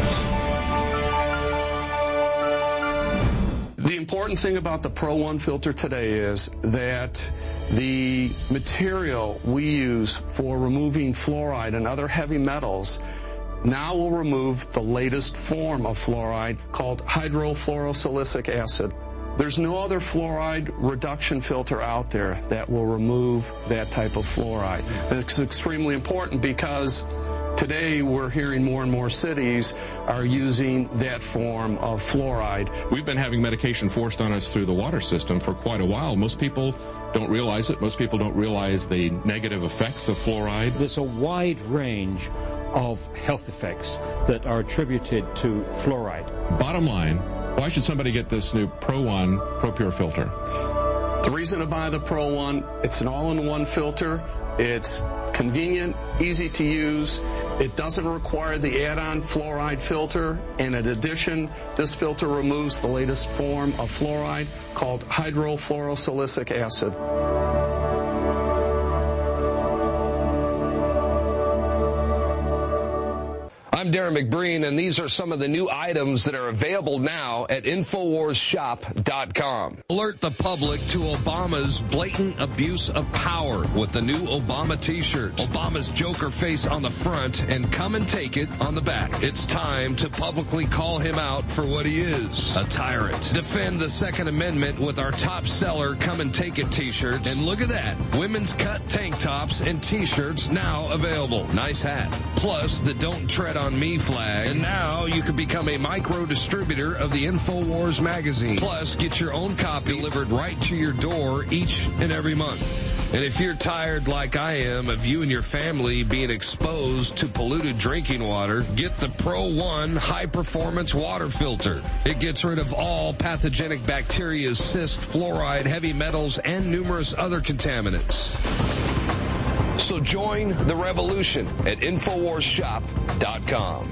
The important thing about the Pro One filter today is that the material we use for removing fluoride and other heavy metals now will remove the latest form of fluoride called hydrofluorosilicic acid. There's no other fluoride reduction filter out there that will remove that type of fluoride. And it's extremely important because today we're hearing more and more cities are using that form of fluoride. We've been having medication forced on us through the water system for quite a while. Most people don't realize it. Most people don't realize the negative effects of fluoride. There's a wide range of health effects that are attributed to fluoride. Bottom line, why should somebody get this new Pro One ProPure filter? The reason to buy the Pro One, it's an all-in-one filter. It's convenient, easy to use. It doesn't require the add-on fluoride filter. And in addition, this filter removes the latest form of fluoride called hydrofluorosilicic acid. I'm Darren McBreen, and these are some of the new items that are available now at Infowars Shop dot com. Alert the public to Obama's blatant abuse of power with the new Obama t-shirt. Obama's Joker face on the front and come and take it on the back. It's time to publicly call him out for what he is, a tyrant. Defend the Second Amendment with our top seller Come and Take It t-shirts. And look at that, women's cut tank tops and t-shirts now available. Nice hat. Plus the Don't Tread on Me flag. And now you can become a micro distributor of the InfoWars magazine. Plus, get your own copy delivered right to your door each and every month. And if you're tired like I am of you and your family being exposed to polluted drinking water, get the Pro One high performance water filter. It gets rid of all pathogenic bacteria, cyst, fluoride, heavy metals, and numerous other contaminants. So join the revolution at Infowars Shop dot com.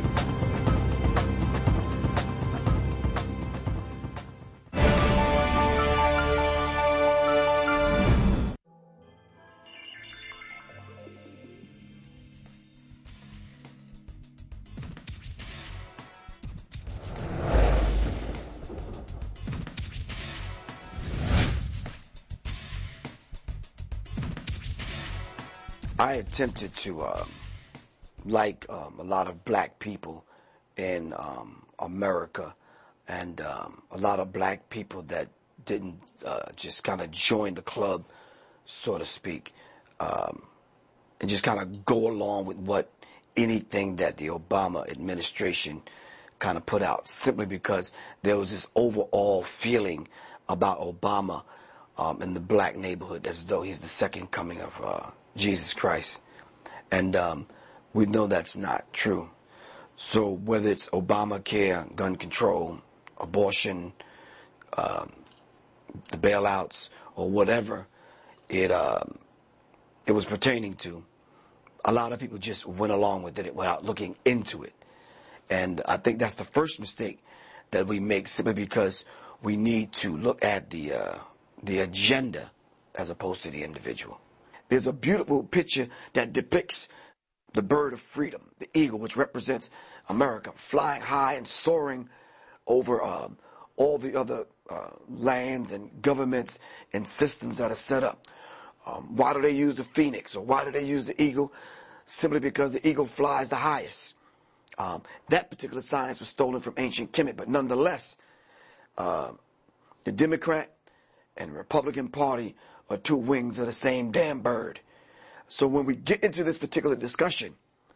I attempted to, um, like um, a lot of black people in um, America, and um, a lot of black people that didn't uh, just kind of join the club, so to speak, um, and just kind of go along with what anything that the Obama administration kind of put out, simply because there was this overall feeling about Obama um, in the black neighborhood as though he's the second coming of uh, Jesus Christ. And um, we know that's not true. So whether it's Obamacare, gun control, abortion, um, the bailouts, or whatever it um, it was pertaining to, a lot of people just went along with it without looking into it. And I think that's the first mistake that we make, simply because we need to look at the uh, the agenda as opposed to the individual. There's a beautiful picture that depicts the bird of freedom, the eagle, which represents America, flying high and soaring over um, all the other uh, lands and governments and systems that are set up. Um, why do they use the phoenix, or why do they use the eagle? Simply because the eagle flies the highest. Um, that particular science was stolen from ancient Kemet, but nonetheless, uh, the Democrat and Republican Party are two wings of the same damn bird. So when we get into this particular discussion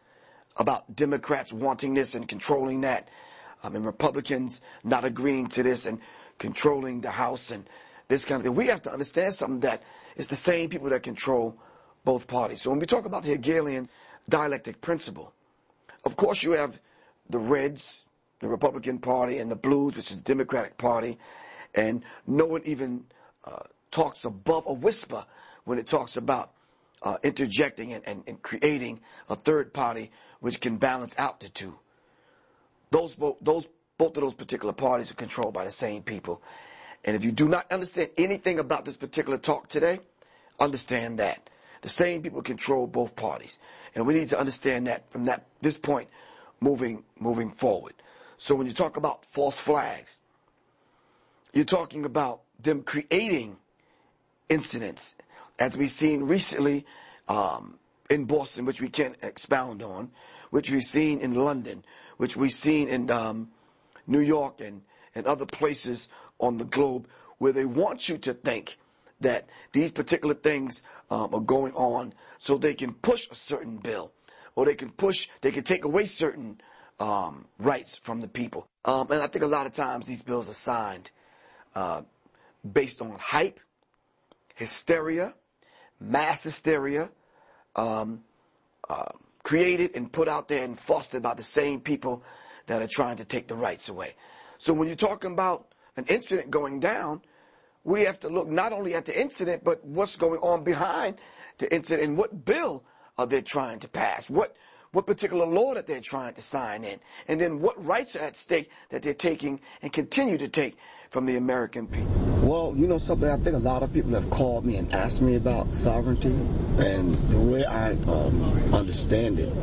about Democrats wanting this and controlling that, um, and Republicans not agreeing to this and controlling the House and this kind of thing. We have to understand something, that it's the same people that control both parties. So when we talk about the Hegelian dialectic principle, of course you have the Reds, the Republican Party, and the Blues, which is the Democratic Party, and no one even uh, talks above a whisper when it talks about uh, interjecting and, and, and creating a third party which can balance out the two. Those both, those, both of those particular parties are controlled by the same people. And if you do not understand anything about this particular talk today, understand that. The same people control both parties. And we need to understand that from that this point moving moving forward. So when you talk about false flags, you're talking about them creating incidents, as we've seen recently um, in Boston, which we can't expound on, which we've seen in London, which we've seen in um, New York and, and other places on the globe, where they want you to think that these particular things um, are going on so they can push a certain bill, or they can push, they can take away certain um, rights from the people. Um, and I think a lot of times these bills are signed uh, based on hype, hysteria, mass hysteria, um, uh, created and put out there and fostered by the same people that are trying to take the rights away. So when you're talking about an incident going down, we have to look not only at the incident, but what's going on behind the incident, and what bill are they trying to pass, what what particular law that they're trying to sign in, and then what rights are at stake that they're taking and continue to take from the American people. Well, you know something, I think a lot of people have called me and asked me about sovereignty, and the way I um, understand it,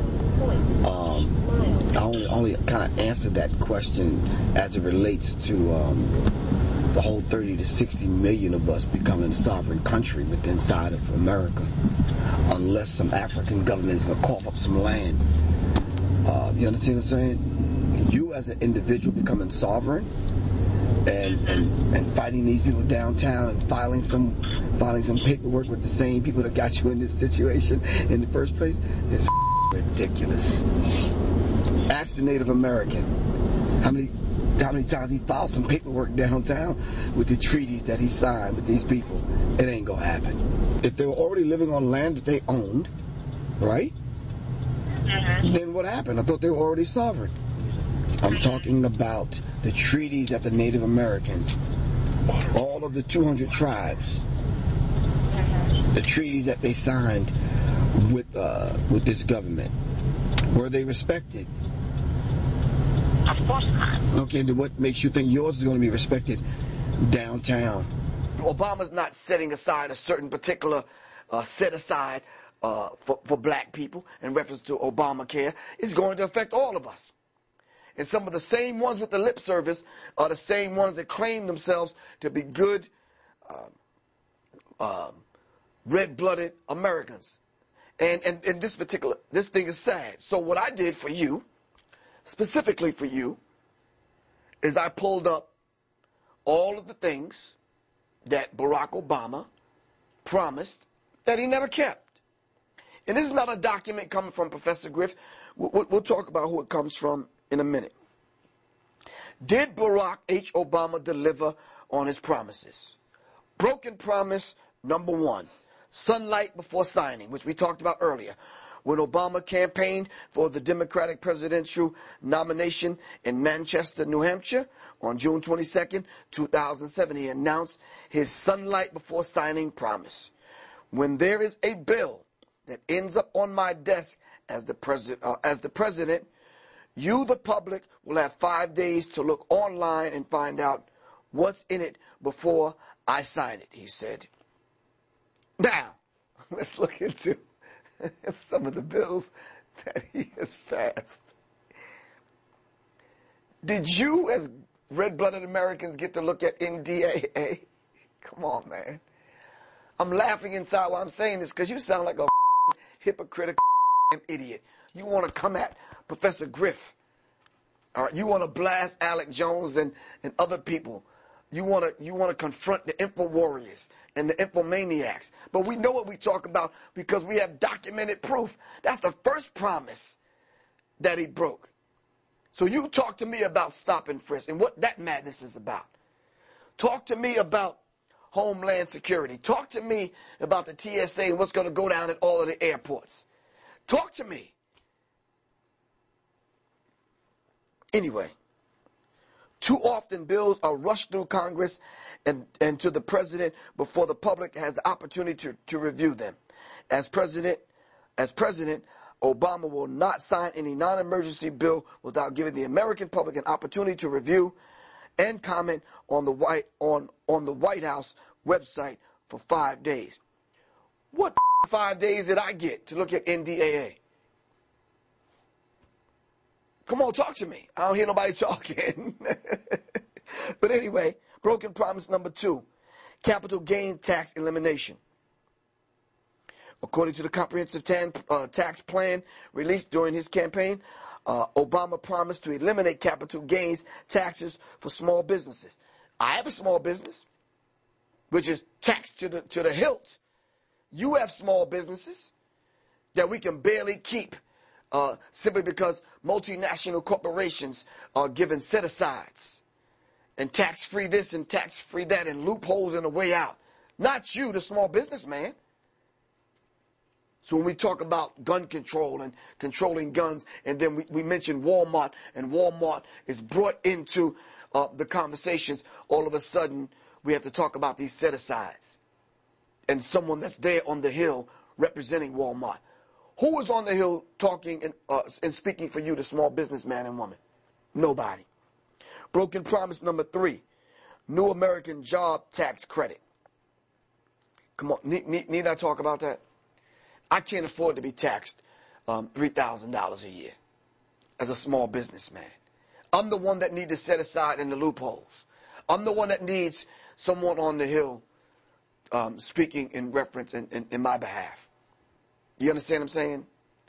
um, I only, only kind of answer that question as it relates to um, the whole thirty to sixty million of us becoming a sovereign country within inside of America, unless some African government is going to cough up some land. Uh, you understand what I'm saying? You as an individual becoming sovereign and, and, and fighting these people downtown and filing some filing some paperwork with the same people that got you in this situation in the first place is ridiculous. Ask the Native American how many how many times he filed some paperwork downtown with the treaties that he signed with these people. It ain't gonna happen. If they were already living on land that they owned, right? Mm-hmm. Then what happened? I thought they were already sovereign. I'm talking about the treaties that the Native Americans, all of the two hundred tribes, the treaties that they signed with uh, with this government, were they respected? Of course not. Okay, then what makes you think yours is going to be respected downtown? Obama's not setting aside a certain particular uh, set aside uh, for, for black people in reference to Obamacare. It's going to affect all of us. And some of the same ones with the lip service are the same ones that claim themselves to be good, uh, uh, red-blooded Americans. And, and, and this particular, this thing is sad. So what I did for you, specifically for you, is I pulled up all of the things that Barack Obama promised that he never kept. And this is not a document coming from Professor Griff. We'll, we'll talk about who it comes from in a minute. Did Barack H. Obama deliver on his promises? Broken promise number one, sunlight before signing, which we talked about earlier. When Obama campaigned for the Democratic presidential nomination in Manchester, New Hampshire, on June twenty-second, two thousand seven, he announced his sunlight before signing promise. When there is a bill that ends up on my desk as the president, uh, as the president, you, the public, will have five days to look online and find out what's in it before I sign it, he said. Now, let's look into some of the bills that he has passed. Did you, as red-blooded Americans, get to look at N D A A? Come on, man. I'm laughing inside while I'm saying this because you sound like a hypocritical idiot. You want to come at Professor Griff. All right, you want to blast Alex Jones and, and other people. You want to you want to confront the info warriors and the infomaniacs. But we know what we talk about because we have documented proof. That's the first promise that he broke. So you talk to me about stop and frisk and what that madness is about. Talk to me about Homeland Security. Talk to me about the T S A and what's going to go down at all of the airports. Talk to me. Anyway, too often bills are rushed through Congress and, and to the president before the public has the opportunity to, to review them. As president, as president, Obama will not sign any non-emergency bill without giving the American public an opportunity to review and comment on the White on, on the White House website for five days. What five days did I get to look at N D A A? Come on, talk to me. I don't hear nobody talking. But anyway, broken promise number two, capital gain tax elimination. According to the comprehensive tan, uh, tax plan released during his campaign, uh, Obama promised to eliminate capital gains taxes for small businesses. I have a small business, which is taxed to the, to the hilt. You have small businesses that we can barely keep uh, simply because multinational corporations are given set-asides and tax-free this and tax-free that and loopholes and a way out. Not you, the small businessman. So when we talk about gun control and controlling guns, and then we, we mention Walmart, and Walmart is brought into uh, the conversations, all of a sudden we have to talk about these set-asides. And someone that's there on the Hill representing Walmart. Who is on the Hill talking and, uh, and speaking for you, the small businessman and woman? Nobody. Broken promise number three, new American job tax credit. Come on, need, need, need I talk about that? I can't afford to be taxed um, three thousand dollars a year as a small businessman. I'm the one that needs to set aside in the loopholes. I'm the one that needs someone on the Hill um, speaking in reference in, in, in my behalf. You understand what I'm saying?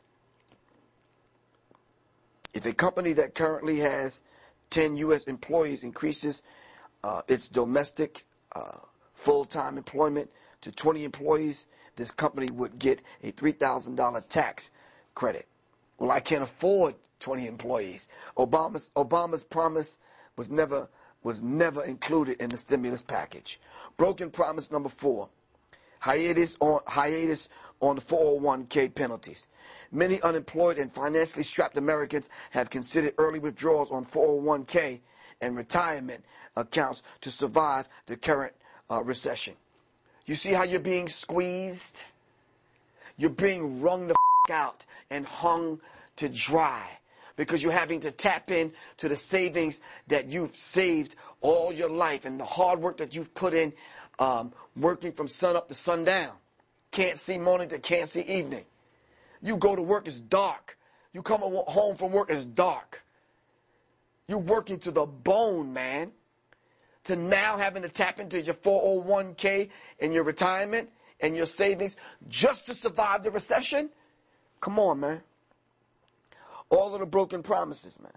If a company that currently has ten U S employees increases uh, its domestic uh, full-time employment to twenty employees, this company would get a three thousand dollars tax credit. Well, I can't afford twenty employees. Obama's Obama's promise was never was never included in the stimulus package. Broken promise number four, hiatus on hiatus on the four oh one K penalties. Many unemployed and financially strapped Americans have considered early withdrawals on four oh one K and retirement accounts to survive the current uh, recession. You see how you're being squeezed? You're being wrung the f- out and hung to dry because you're having to tap in to the savings that you've saved all your life and the hard work that you've put in um, working from sun up to sundown. Can't see morning to can't see evening. You go to work, it's dark. You come home from work, it's dark. You're working to the bone, man. To now having to tap into your four oh one K and your retirement and your savings just to survive the recession? Come on, man. All of the broken promises, man.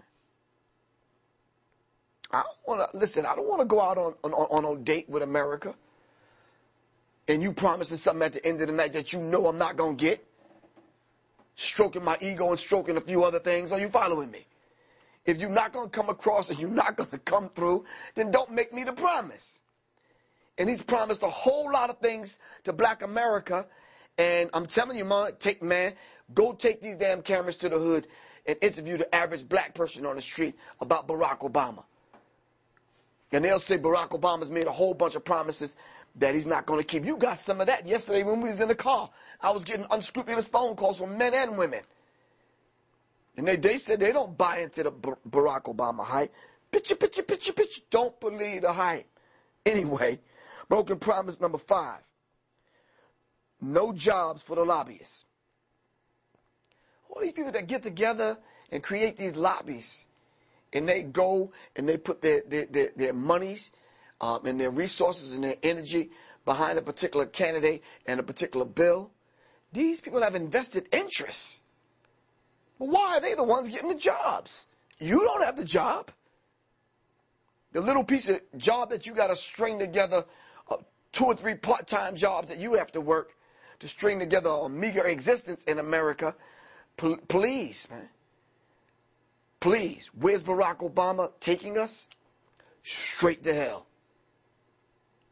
I don't want to, listen, I don't want to go out on, on, on a date with America and you promising something at the end of the night that you know I'm not going to get. Stroking my ego and stroking a few other things. Are you following me? If you're not going to come across and you're not going to come through, then don't make me the promise. And he's promised a whole lot of things to black America. And I'm telling you, man, take, man, go take these damn cameras to the hood and interview the average black person on the street about Barack Obama. And they'll say Barack Obama's made a whole bunch of promises that he's not going to keep. You got some of that yesterday when we was in the car. I was getting unscrupulous phone calls from men and women. And they, they said they don't buy into the Barack Obama hype. Picture, picture, picture, picture. Don't believe the hype. Anyway, broken promise number five. No jobs for the lobbyists. All these people that get together and create these lobbies, and they go and they put their, their, their, their monies um, and their resources and their energy behind a particular candidate and a particular bill. These people have invested interests. But why are they the ones getting the jobs? You don't have the job. The little piece of job that you got to string together, uh, two or three part-time jobs that you have to work to string together a meager existence in America. P- please, man. Please. Where's Barack Obama taking us? Straight to hell.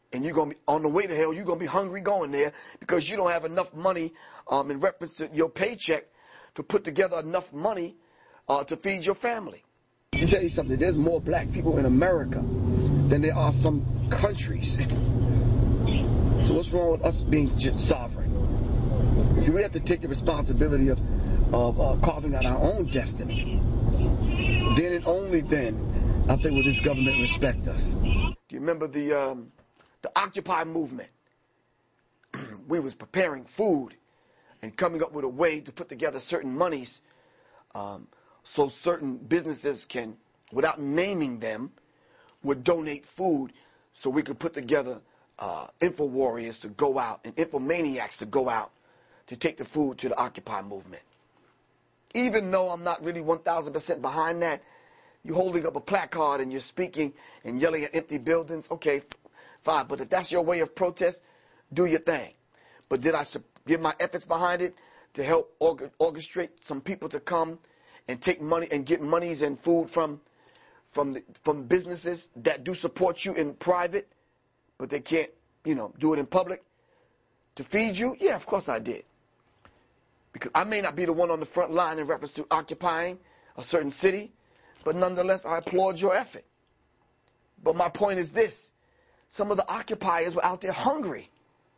And you're going to be on the way to hell. You're going to be hungry going there because you don't have enough money um, in reference to your paycheck to put together enough money uh, to feed your family. Let me tell you something. There's more black people in America than there are some countries. So what's wrong with us being sovereign? See, we have to take the responsibility of, of uh, carving out our own destiny. Then and only then, I think, will this government respect us. Do you remember the um, the Occupy movement? We was preparing food and coming up with a way to put together certain monies um, so certain businesses can, without naming them, would donate food so we could put together uh, info warriors to go out and infomaniacs to go out to take the food to the Occupy movement. Even though I'm not really one thousand percent behind that, you're holding up a placard and you're speaking and yelling at empty buildings, okay, fine. But if that's your way of protest, do your thing. But did I give my efforts behind it to help orchestrate some people to come and take money and get monies and food from from the, from businesses that do support you in private, but they can't, you know, do it in public to feed you? Yeah, of course I did. Because I may not be the one on the front line in reference to occupying a certain city, but nonetheless, I applaud your effort. But my point is this. Some of the occupiers were out there hungry.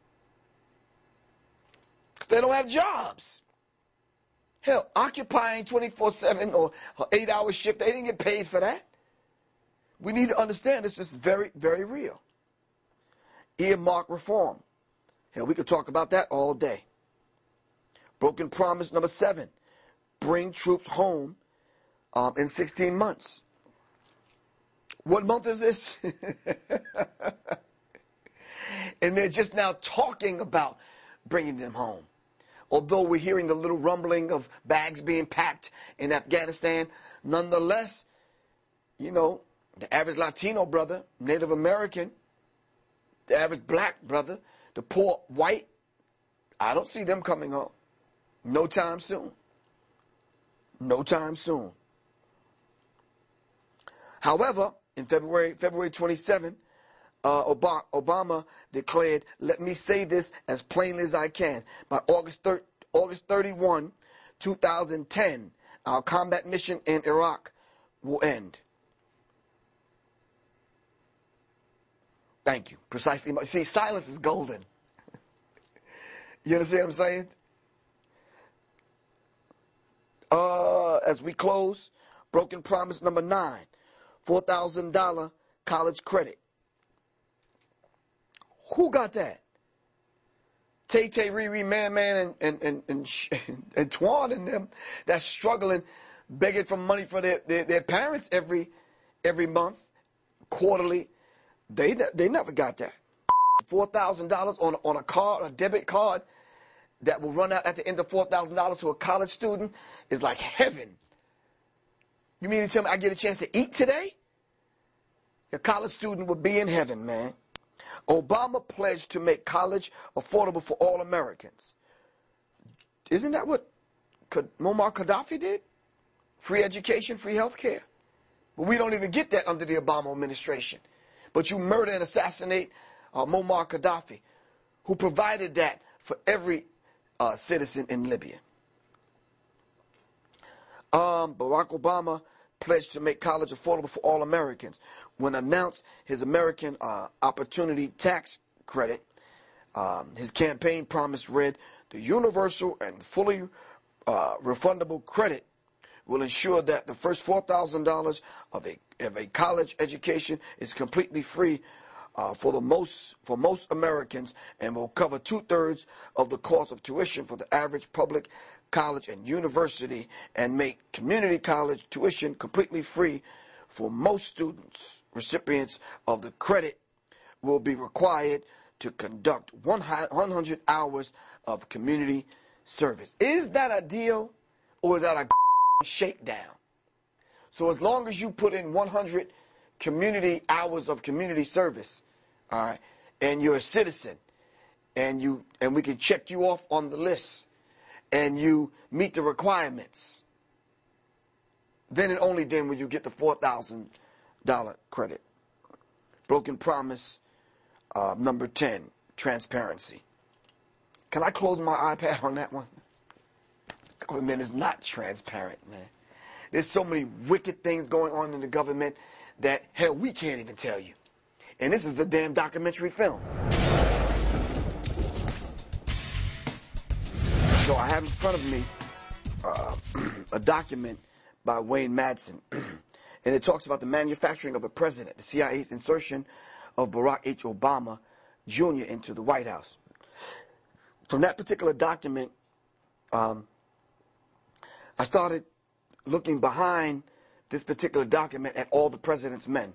Because they don't have jobs. Hell, occupying twenty-four seven or an eight-hour shift, they didn't get paid for that. We need to understand this is very, very real. Earmark reform. Hell, we could talk about that all day. Broken promise number seven. Bring troops home um, in sixteen months. What month is this? And they're just now talking about bringing them home. Although we're hearing the little rumbling of bags being packed in Afghanistan, nonetheless, you know, the average Latino brother, Native American, the average black brother, the poor white, I don't see them coming home. No time soon. No time soon. However, in February, February twenty-seventh, uh, Obama, Obama declared, let me say this as plainly as I can. By August thirty-first, two thousand ten, our combat mission in Iraq will end. Thank you. Precisely. See, silence is golden. You understand what I'm saying? Uh, as we close, broken promise number nine, four thousand dollars college credit. Who got that? Tay Tay, Riri, Man Man, and and and and, and Twan and them that's struggling, begging for money for their, their, their parents every every month, quarterly. They they never got that. Four thousand dollars on on a card, a debit card, that will run out at the end of four thousand dollars to a college student is like heaven. You mean to tell me I get a chance to eat today? A college student would be in heaven, man. Obama pledged to make college affordable for all Americans. Isn't that what Muammar Gaddafi did? Free education, free health care. But we don't even get that under the Obama administration. But you murder and assassinate uh, Muammar Gaddafi, who provided that for every uh, citizen in Libya. Um, Barack Obama pledged to make college affordable for all Americans. When announced his American uh, Opportunity Tax Credit, um, his campaign promise read, the universal and fully uh, refundable credit will ensure that the first four thousand dollars of a, of a college education is completely free uh, for the most for most Americans and will cover two-thirds of the cost of tuition for the average public college and university and make community college tuition completely free for most students. Recipients of the credit will be required to conduct one hundred hours of community service. Is that a deal or is that a shakedown? So as long as you put in one hundred community hours of community service, all right, and you're a citizen, and you and we can check you off on the list, and you meet the requirements, then and only then will you get the four thousand dollars credit. Broken promise Uh, number ten, transparency. Can I close my iPad on that one? Government is not transparent, man. There's so many wicked things going on in the government that, hell, we can't even tell you. And this is the damn documentary film. So I have in front of me uh, a document by Wayne Madsen. And it talks about the manufacturing of a president, the C I A's insertion of Barack H. Obama Junior into the White House. From that particular document, um, I started looking behind this particular document at all the president's men.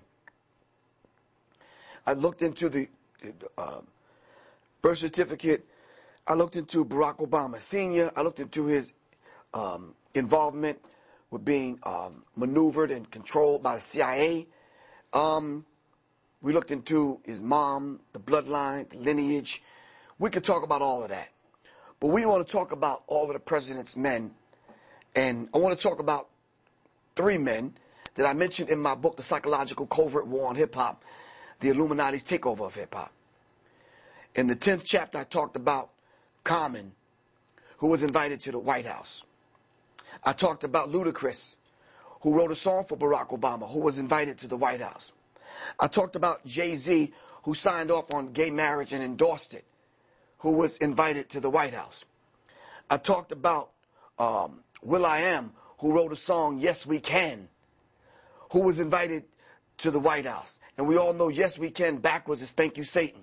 I looked into the uh, birth certificate. I looked into Barack Obama Senior I looked into his um, involvement with being um, maneuvered and controlled by the C I A. Um, we looked into his mom, the bloodline, the lineage. We could talk about all of that. But we want to talk about all of the president's men. And I want to talk about three men that I mentioned in my book, The Psychological Covert War on Hip-Hop, The Illuminati's Takeover of Hip-Hop. In the tenth chapter, I talked about Common, who was invited to the White House. I talked about Ludacris, who wrote a song for Barack Obama, who was invited to the White House. I talked about Jay-Z, who signed off on gay marriage and endorsed it, who was invited to the White House. I talked about um, will.i.am, who wrote a song, Yes We Can, who was invited to the White House. And we all know Yes We Can backwards is Thank You Satan.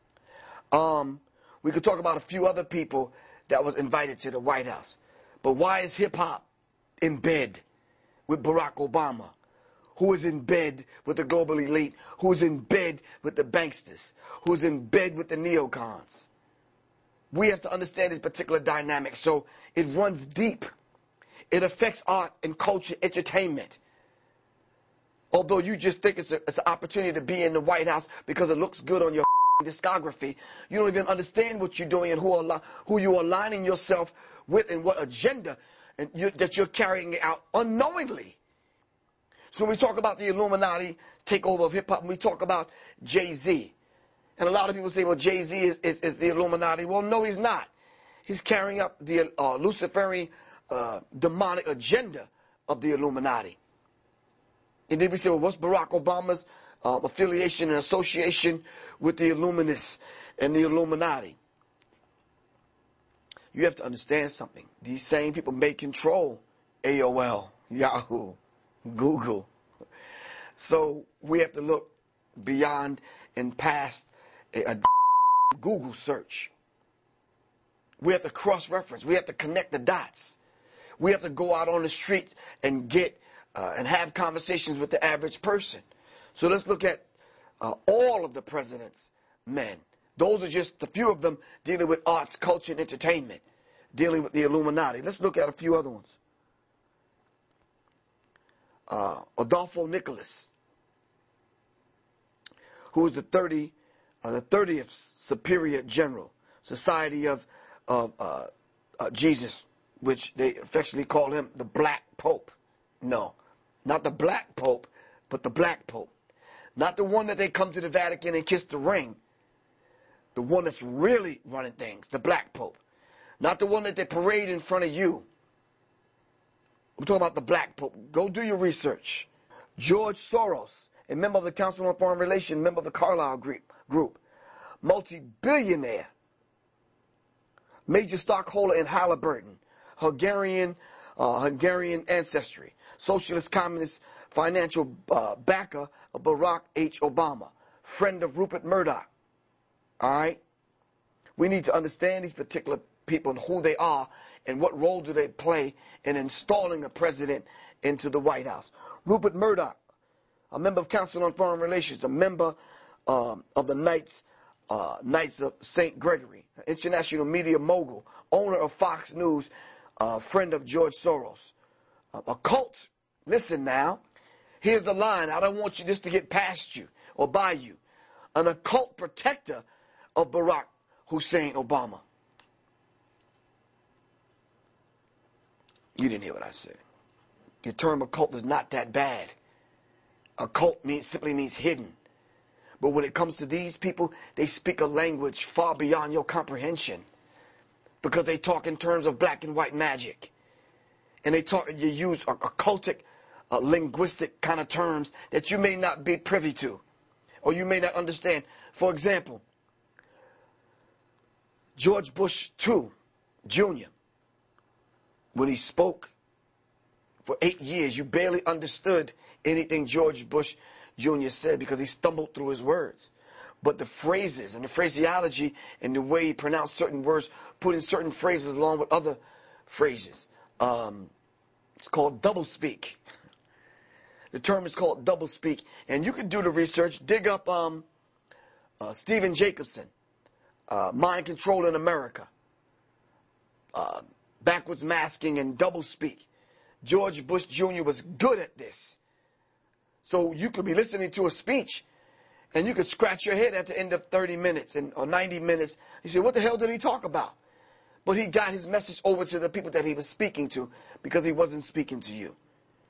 Um, we could talk about a few other people that was invited to the White House. But why is hip-hop in bed with Barack Obama, who is in bed with the global elite, who is in bed with the banksters, who is in bed with the neocons? We have to understand this particular dynamic. So it runs deep. It affects art and culture, entertainment. Although you just think it's, a, it's an opportunity to be in the White House because it looks good on your discography, you don't even understand what you're doing and who, are, who you're aligning yourself with and what agenda and you, that you're carrying out unknowingly. So when we talk about the Illuminati takeover of hip-hop, and we talk about Jay-Z, and a lot of people say, well, Jay-Z is, is, is the Illuminati. Well, no, he's not. He's carrying out the uh, Luciferian uh, demonic agenda of the Illuminati. And then we say, well, what's Barack Obama's uh, affiliation and association with the Illuminists and the Illuminati? You have to understand something. These same people may control A O L, Yahoo, Google. So we have to look beyond and past a, a Google search. We have to cross-reference. We have to connect the dots. We have to go out on the streets and get uh, and have conversations with the average person. So let's look at uh, all of the president's men. Those are just a few of them dealing with arts, culture, and entertainment, dealing with the Illuminati. Let's look at a few other ones. Uh, Adolfo Nicholas, who was the thirty, uh, the thirtieth Superior General, Society of of uh, uh, Jesus, which they affectionately call him the Black Pope. No, not the Black Pope, but the Black Pope. Not the one that they come to the Vatican and kiss the ring. The one that's really running things, the Black Pope. Not the one that they parade in front of you. We're talking about the Black Pope. Go do your research. George Soros, a member of the Council on Foreign Relations, member of the Carlyle Group, multi-billionaire, major stockholder in Halliburton, Hungarian, uh, Hungarian ancestry, socialist communist financial uh, backer of Barack H. Obama, friend of Rupert Murdoch. All right? We need to understand these particular people and who they are and what role do they play in installing a president into the White House. Rupert Murdoch, a member of Council on Foreign Relations, a member um, of the Knights, uh, Knights of Saint Gregory, an international media mogul, owner of Fox News, uh, friend of George Soros. Uh, a cult, listen now, here's the line, I don't want you this to get past you or by you. An occult protector of Barack Hussein Obama. You didn't hear what I said. The term occult is not that bad. Occult means, simply means hidden. But when it comes to these people, they speak a language far beyond your comprehension. Because they talk in terms of black and white magic. And they talk, you use occultic, uh, linguistic kind of terms that you may not be privy to. Or you may not understand. For example, George Bush the Second, Junior, when he spoke for eight years, you barely understood anything George Bush Junior said because he stumbled through his words. But the phrases and the phraseology and the way he pronounced certain words, putting certain phrases along with other phrases. Um, it's called doublespeak. The term is called doublespeak. And you can do the research, dig up um, uh, Stephen Jacobson, uh, Mind Control in America, uh, backwards masking and doublespeak. George Bush Junior was good at this. So you could be listening to a speech and you could scratch your head at the end of thirty minutes and, or ninety minutes. You say, what the hell did he talk about? But he got his message over to the people that he was speaking to because he wasn't speaking to you.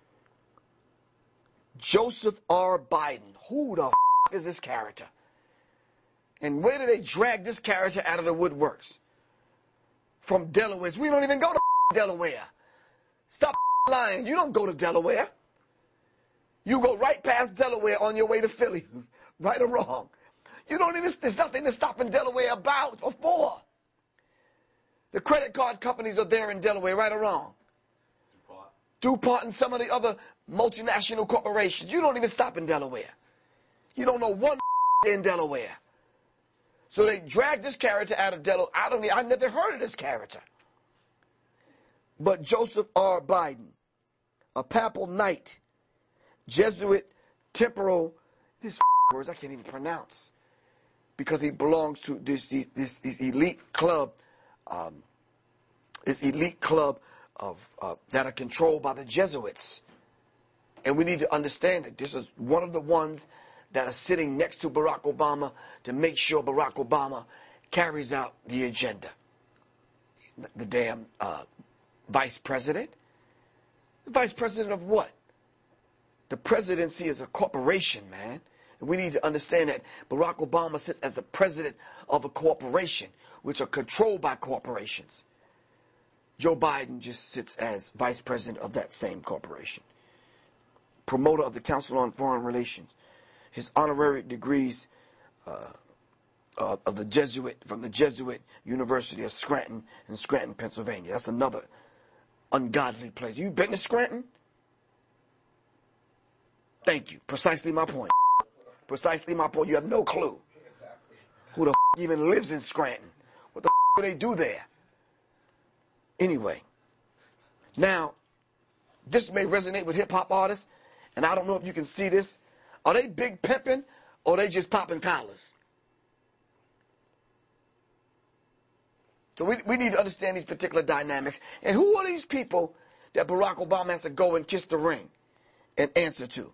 Joseph R. Biden. Who the f*** is this character? And where do they drag this character out of the woodworks? From Delaware. We don't even go to Delaware. Stop lying. You don't go to Delaware. You go right past Delaware on your way to Philly. Right or wrong. You don't even, there's nothing to stop in Delaware about or for. The credit card companies are there in Delaware, right or wrong. DuPont. DuPont and some of the other multinational corporations. You don't even stop in Delaware. You don't know one in Delaware. So they dragged this character out of Delaware. I don't, I never heard of this character. But Joseph R. Biden, a papal knight, Jesuit temporal, this words I can't even pronounce, because he belongs to this this this, this elite club, um, this elite club of uh, that are controlled by the Jesuits, and we need to understand that this is one of the ones that are sitting next to Barack Obama to make sure Barack Obama carries out the agenda. The damn uh, vice president, the vice president of what? The presidency is a corporation, man. And we need to understand that Barack Obama sits as the president of a corporation, which are controlled by corporations. Joe Biden just sits as vice president of that same corporation. Promoter of the Council on Foreign Relations. His honorary degrees uh, uh, of the Jesuit, from the Jesuit University of Scranton in Scranton, Pennsylvania. That's another ungodly place. You been to Scranton? Thank you. Precisely my point. Precisely my point. You have no clue who the f*** even lives in Scranton. What the f*** do they do there? Anyway. Now, this may resonate with hip-hop artists, and I don't know if you can see this. Are they big pimping, or are they just popping collars? So we, we need to understand these particular dynamics. And who are these people that Barack Obama has to go and kiss the ring and answer to?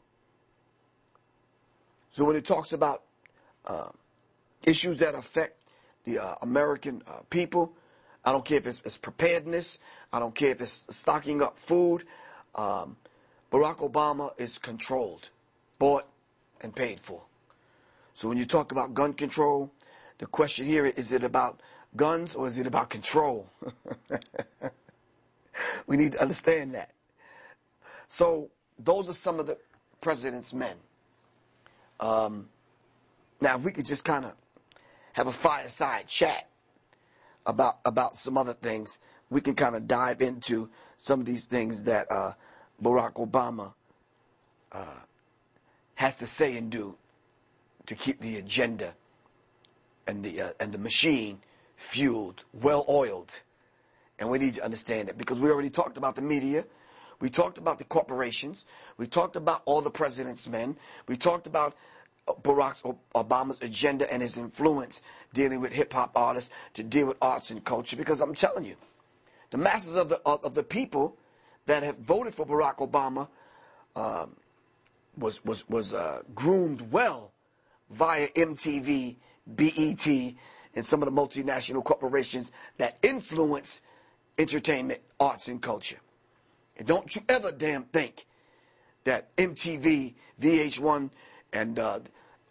So when it talks about uh, issues that affect the uh, American uh, people, I don't care if it's, it's preparedness, I don't care if it's stocking up food, um, Barack Obama is controlled, bought, and paid for. So when you talk about gun control, the question here is, is it about guns or is it about control? We need to understand that. So those are some of the president's men. Um, now, if we could just kind of have a fireside chat about about some other things, we can kind of dive into some of these things that uh, Barack Obama uh, has to say and do to keep the agenda and the uh, and the machine fueled, well oiled. And we need to understand it because we already talked about the media. We talked about the corporations. We talked about all the president's men. We talked about Barack Obama's agenda and his influence dealing with hip-hop artists to deal with arts and culture. Because I'm telling you, the masses of the of the people that have voted for Barack Obama um, was was was uh, groomed well via M T V, B E T, and some of the multinational corporations that influence entertainment, arts, and culture. And don't you ever damn think that M T V, V H one, and uh,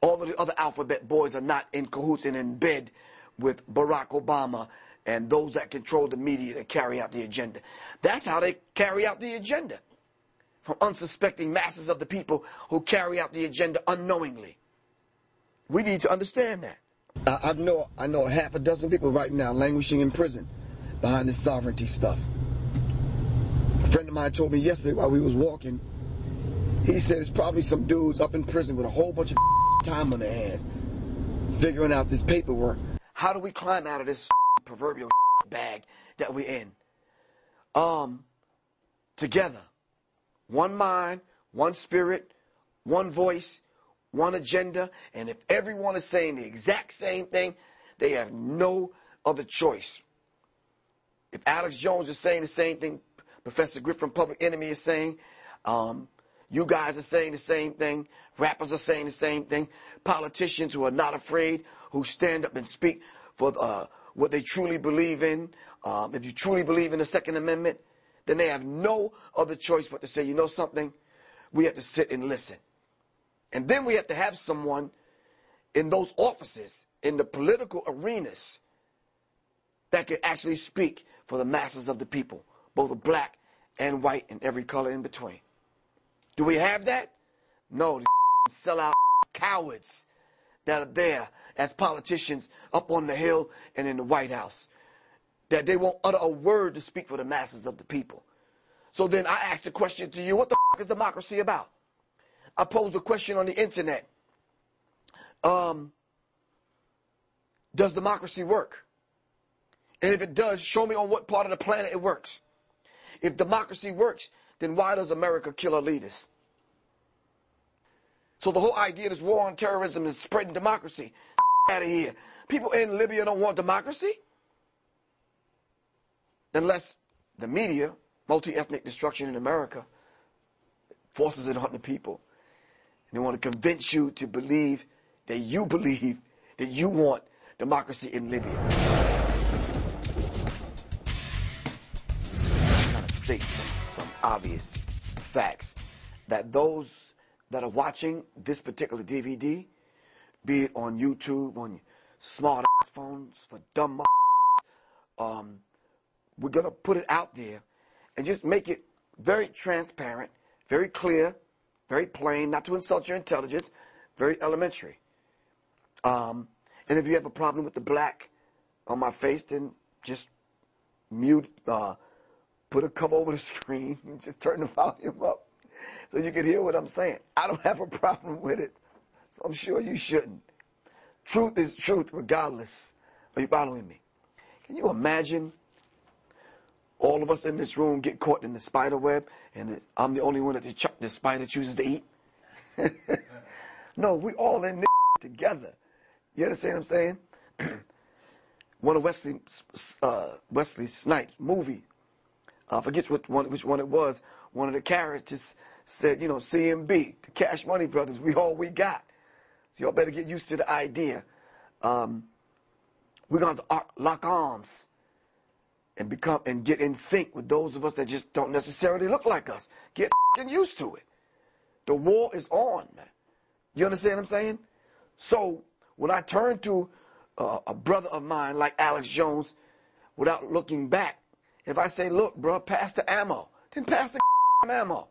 all of the other alphabet boys are not in cahoots and in bed with Barack Obama and those that control the media to carry out the agenda. That's how they carry out the agenda. From unsuspecting masses of the people who carry out the agenda unknowingly. We need to understand that. I, I know I know half a dozen people right now languishing in prison behind this sovereignty stuff. A friend of mine told me yesterday while we was walking, he said it's probably some dudes up in prison with a whole bunch of time on their hands figuring out this paperwork. How do we climb out of this proverbial bag that we're in? Um, together. One mind, one spirit, one voice, one agenda. And if everyone is saying the exact same thing, they have no other choice. If Alex Jones is saying the same thing Professor Griff from Public Enemy is saying, um, you guys are saying the same thing, rappers are saying the same thing, politicians who are not afraid, who stand up and speak for uh, what they truly believe in. Um, if you truly believe in the Second Amendment, then they have no other choice but to say, you know something, we have to sit and listen. And then we have to have someone in those offices, in the political arenas, that can actually speak for the masses of the people, both black and white and every color in between. Do we have that? No, the sellout cowards that are there as politicians up on the Hill and in the White House, that they won't utter a word to speak for the masses of the people. So then I ask the question to you, what the f*** is democracy about? I posed a question on the internet. Um, does democracy work? And if it does, show me on what part of the planet it works. If democracy works, then why does America kill our leaders? So the whole idea of this war on terrorism is spreading democracy. Out of here. People in Libya don't want democracy. Unless the media, multi-ethnic destruction in America, forces it on the people. And they want to convince you to believe that you believe that you want democracy in Libya. I'm trying to state some, some obvious facts that those that are watching this particular D V D, be it on YouTube, on smart ass phones, for dumb um, we're going to put it out there and just make it very transparent, very clear, very plain, not to insult your intelligence, very elementary. Um, and if you have a problem with the black on my face, then just mute, uh, put a cover over the screen and just turn the volume up so you can hear what I'm saying. I don't have a problem with it, so I'm sure you shouldn't. Truth is truth regardless. Are you following me? Can you imagine all of us in this room get caught in the spider web and I'm the only one that the, ch- the spider chooses to eat? No, we all in this together. You understand what I'm saying? One of Wesley, uh, Wesley Snipes' movie, I uh, forget what one, which one it was, one of the characters said, you know, C M B, the Cash Money Brothers, we all we got. So y'all better get used to the idea. Um, we're going to have to lock arms and become and get in sync with those of us that just don't necessarily look like us. Get used to it. The war is on, man. You understand what I'm saying? So when I turn to uh, a brother of mine like Alex Jones, without looking back, if I say, look, bro, pass the ammo, then pass the ammo.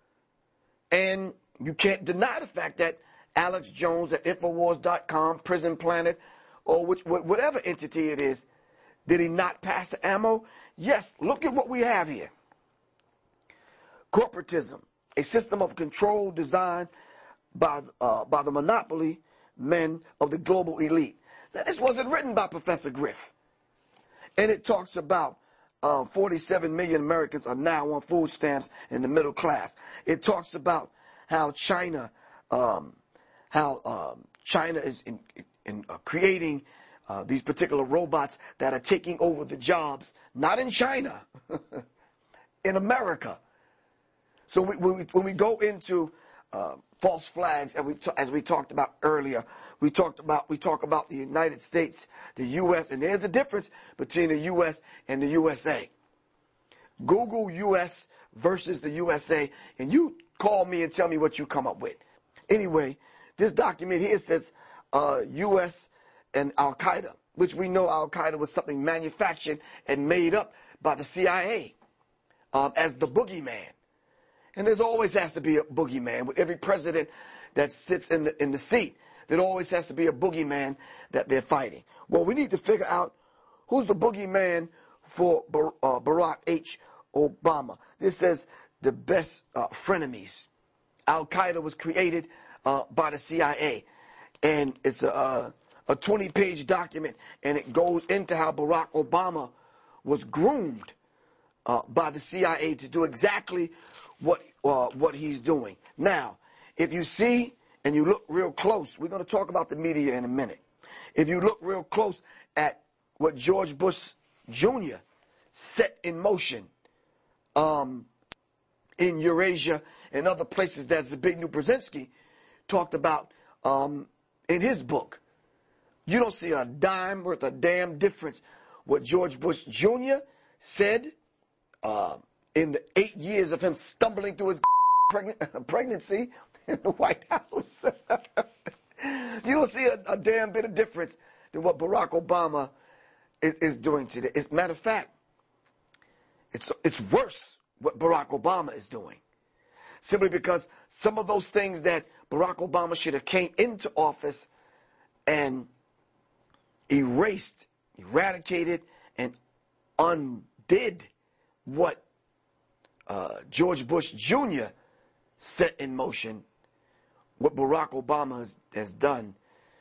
And you can't deny the fact that Alex Jones at Infowars dot com, Prison Planet, or which, whatever entity it is, did he not pass the ammo? Yes, look at what we have here. Corporatism, a system of control designed by, uh, by the monopoly men of the global elite. Now, this wasn't written by Professor Griff. And it talks about uh, forty-seven million Americans are now on food stamps in the middle class. It talks about how China, um, how um, China is in, in uh, creating uh, these particular robots that are taking over the jobs, not in China, in America. So we, we, when we go into uh, false flags, and we t- as we talked about earlier, we talked about we talk about the United States, the U S, and there's a difference between the U S and the U S A. Google U S versus the U S A, and you call me and tell me what you come up with. Anyway, this document here says uh, U S and Al-Qaeda, which we know Al-Qaeda was something manufactured and made up by the C I A um, as the boogeyman. And there's always has to be a boogeyman with every president that sits in the, in the seat. There always has to be a boogeyman that they're fighting. Well, we need to figure out who's the boogeyman for Bar- uh, Barack H. Obama. This says the best uh, frenemies. Al-Qaeda was created uh, by the C I A. And it's a, a twenty-page document, and it goes into how Barack Obama was groomed uh, by the C I A to do exactly what uh, what he's doing. Now, if you see and you look real close, we're going to talk about the media in a minute. If you look real close at what George Bush Junior set in motion um, in Eurasia and other places that Zbigniew Brzezinski talked about um, in his book, you don't see a dime worth of damn difference what George Bush Junior said uh, in the eight years of him stumbling through his pregn- pregnancy in the White House. You don't see a, a damn bit of difference than what Barack Obama is, is doing today. As a matter of fact, it's, it's worse what Barack Obama is doing. Simply because some of those things that Barack Obama should have came into office and erased, eradicated, and undid what uh, George Bush Junior set in motion, what Barack Obama has, has done.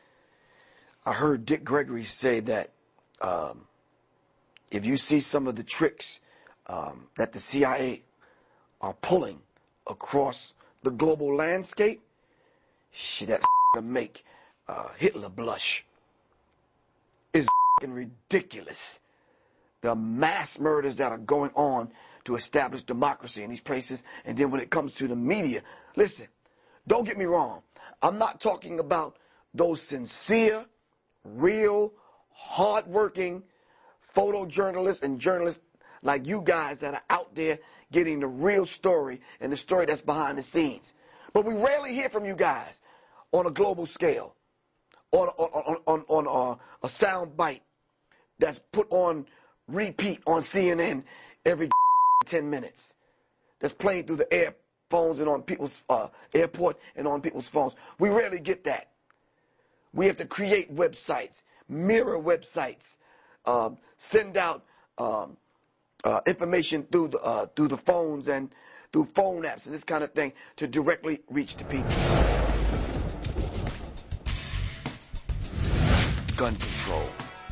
I heard Dick Gregory say that um, if you see some of the tricks um, that the C I A are pulling across the global landscape, shit, that make uh, Hitler blush. Is ridiculous. The mass murders that are going on to establish democracy in these places, and then when it comes to the media, listen, don't get me wrong. I'm not talking about those sincere, real, hardworking photojournalists and journalists like you guys that are out there getting the real story and the story that's behind the scenes. But we rarely hear from you guys on a global scale, on, on, on, on, on a, a sound bite that's put on repeat on C N N every ten minutes, that's playing through the earphones and on people's uh, airport and on people's phones. We rarely get that. We have to create websites, mirror websites, um, send out um, uh, information through the uh, through the phones and through phone apps and this kind of thing to directly reach the people. Gun control.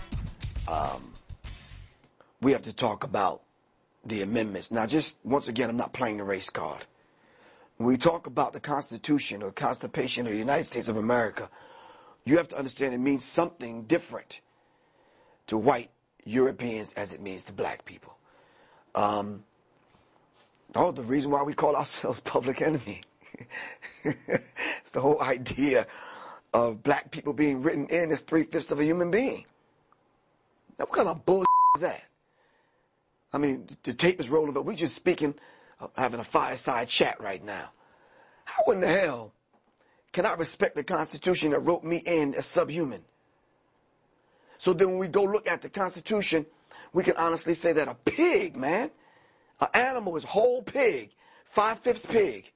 Um, we have to talk about the amendments. Now, just once again, I'm not playing the race card. When we talk about the Constitution or Constitution of the United States of America, you have to understand it means something different to white Europeans as it means to black people. Um, oh, the reason why we call ourselves Public Enemy. It's the whole idea of black people being written in as three-fifths of a human being. Now, what kind of bullshit is that? I mean, the tape is rolling, but we're just speaking, uh, having a fireside chat right now. How in the hell can I respect the Constitution that wrote me in as subhuman? So then when we go look at the Constitution, we can honestly say that a pig, man, an animal is whole pig, five-fifths pig,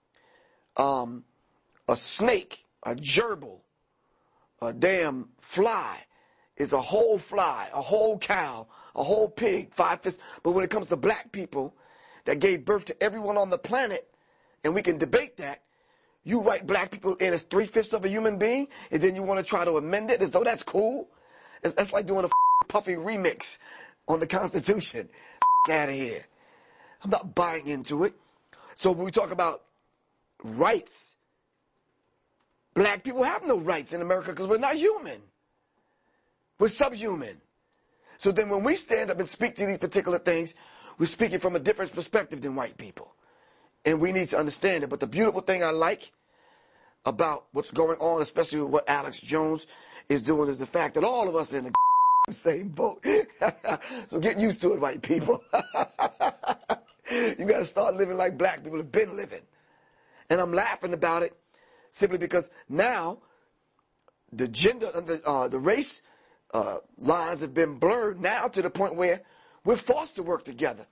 um, a snake, a gerbil, a damn fly, is a whole fly, a whole cow, a whole pig, five-fifths. But when it comes to black people that gave birth to everyone on the planet, and we can debate that, you write black people in as three-fifths of a human being, and then you want to try to amend it as though that's cool? It's, that's like doing a Puffy remix on the Constitution. Out of here. I'm not buying into it. So when we talk about rights, black people have no rights in America because we're not human. We're subhuman. So then when we stand up and speak to these particular things, we're speaking from a different perspective than white people. And we need to understand it. But the beautiful thing I like about what's going on, especially with what Alex Jones is doing, is the fact that all of us are in the same boat. So get used to it, white people. You got to start living like black people have been living. And I'm laughing about it simply because now the gender and the, uh, the race uh, lines have been blurred now to the point where we're forced to work together.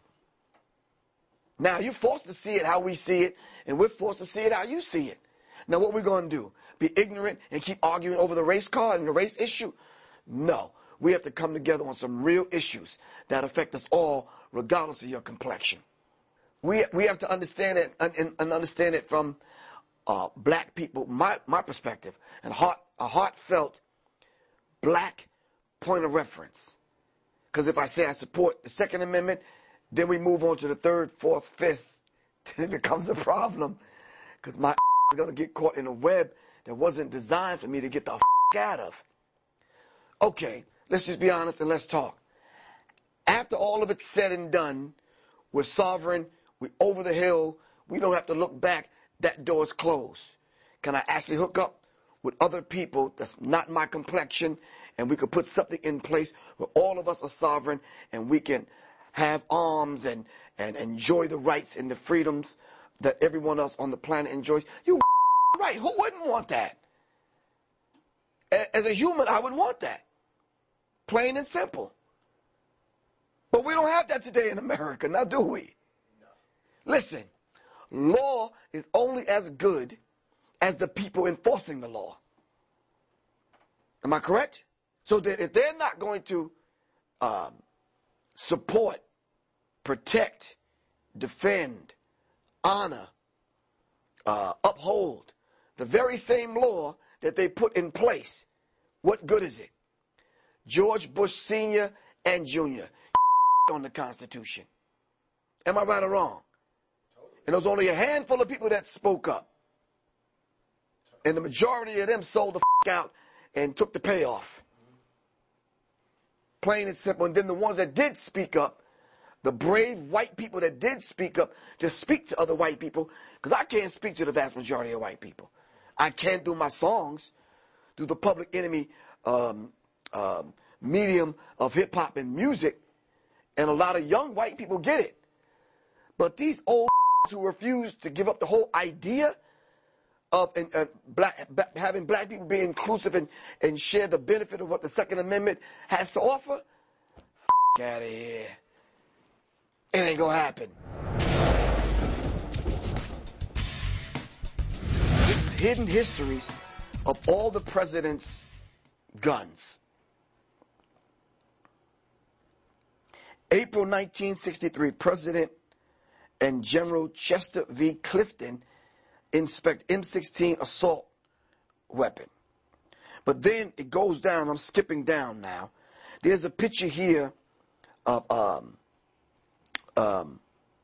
Now you're forced to see it how we see it, and we're forced to see it how you see it. Now what we're going to do? Be ignorant and keep arguing over the race card and the race issue? No. We have to come together on some real issues that affect us all, regardless of your complexion. We we have to understand it and, and understand it from uh, black people, my my perspective, and heart a heartfelt black point of reference. Because if I say I support the Second Amendment, then we move on to the third, fourth, fifth, then it becomes a problem. Because my is going to get caught in a web that wasn't designed for me to get the out of. Okay, let's just be honest and let's talk. After all of it's said and done, we're sovereign, we're over the hill, we don't have to look back, that door is closed. Can I actually hook up with other people that's not my complexion, and we could put something in place where all of us are sovereign and we can have arms and, and enjoy the rights and the freedoms that everyone else on the planet enjoys? You right, who wouldn't want that? As a human, I would want that. Plain and simple. But we don't have that today in America, now do we? No. Listen, law is only as good as the people enforcing the law. Am I correct? So that if they're not going to um, support, protect, defend, honor, uh, uphold the very same law that they put in place, what good is it? George Bush Senior and Junior on the Constitution. Am I right or wrong? And there was only a handful of people that spoke up. And the majority of them sold the f*** out and took the payoff. Plain and simple. And then the ones that did speak up, the brave white people that did speak up, to speak to other white people, because I can't speak to the vast majority of white people. I can't do my songs through the Public Enemy um, um, medium of hip-hop and music, and a lot of young white people get it. But these old who refuse to give up the whole idea of and, uh, black, b- having black people be inclusive and, and share the benefit of what the Second Amendment has to offer, f*** out of here. It ain't gonna happen. This is hidden histories of all the president's guns. April nineteen sixty-three, President and General Chester V. Clifton inspect M sixteen assault weapon. But then it goes down. I'm skipping down now. There's a picture here of um, um,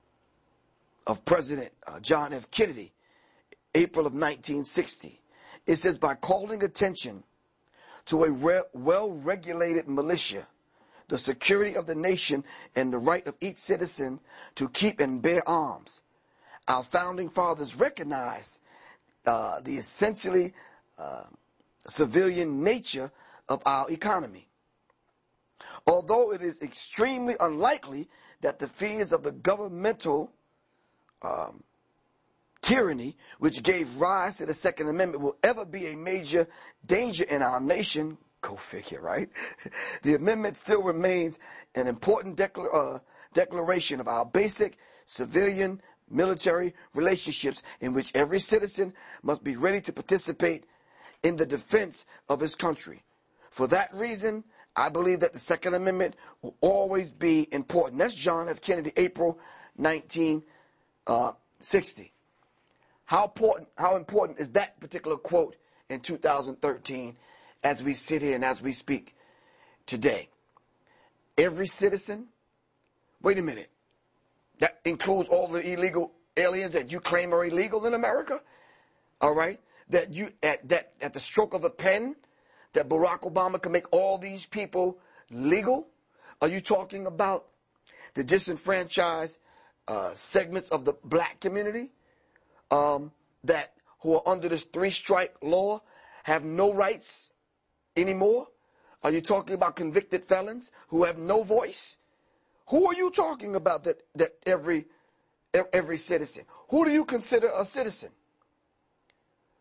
of President uh, John F. Kennedy, April of nineteen sixty. It says, by calling attention to a re- well-regulated militia, the security of the nation, and the right of each citizen to keep and bear arms, our founding fathers recognized uh, the essentially uh, civilian nature of our economy. Although it is extremely unlikely that the fears of the governmental um, tyranny which gave rise to the Second Amendment will ever be a major danger in our nation, go figure, right? The amendment still remains an important declar- uh, declaration of our basic civilian military relationships, in which every citizen must be ready to participate in the defense of his country. For that reason, I believe that the Second Amendment will always be important. That's John F. Kennedy, April nineteen sixty. How important, how important is that particular quote in two thousand thirteen as we sit here and as we speak today? Every citizen, wait a minute, that includes all the illegal aliens that you claim are illegal in America? All right? That you, at, that at the stroke of a pen, that Barack Obama can make all these people legal? Are you talking about the disenfranchised uh, segments of the black community um, that who are under this three-strike law have no rights anymore? Are you talking about convicted felons who have no voice? Who are you talking about that, that every every citizen? Who do you consider a citizen?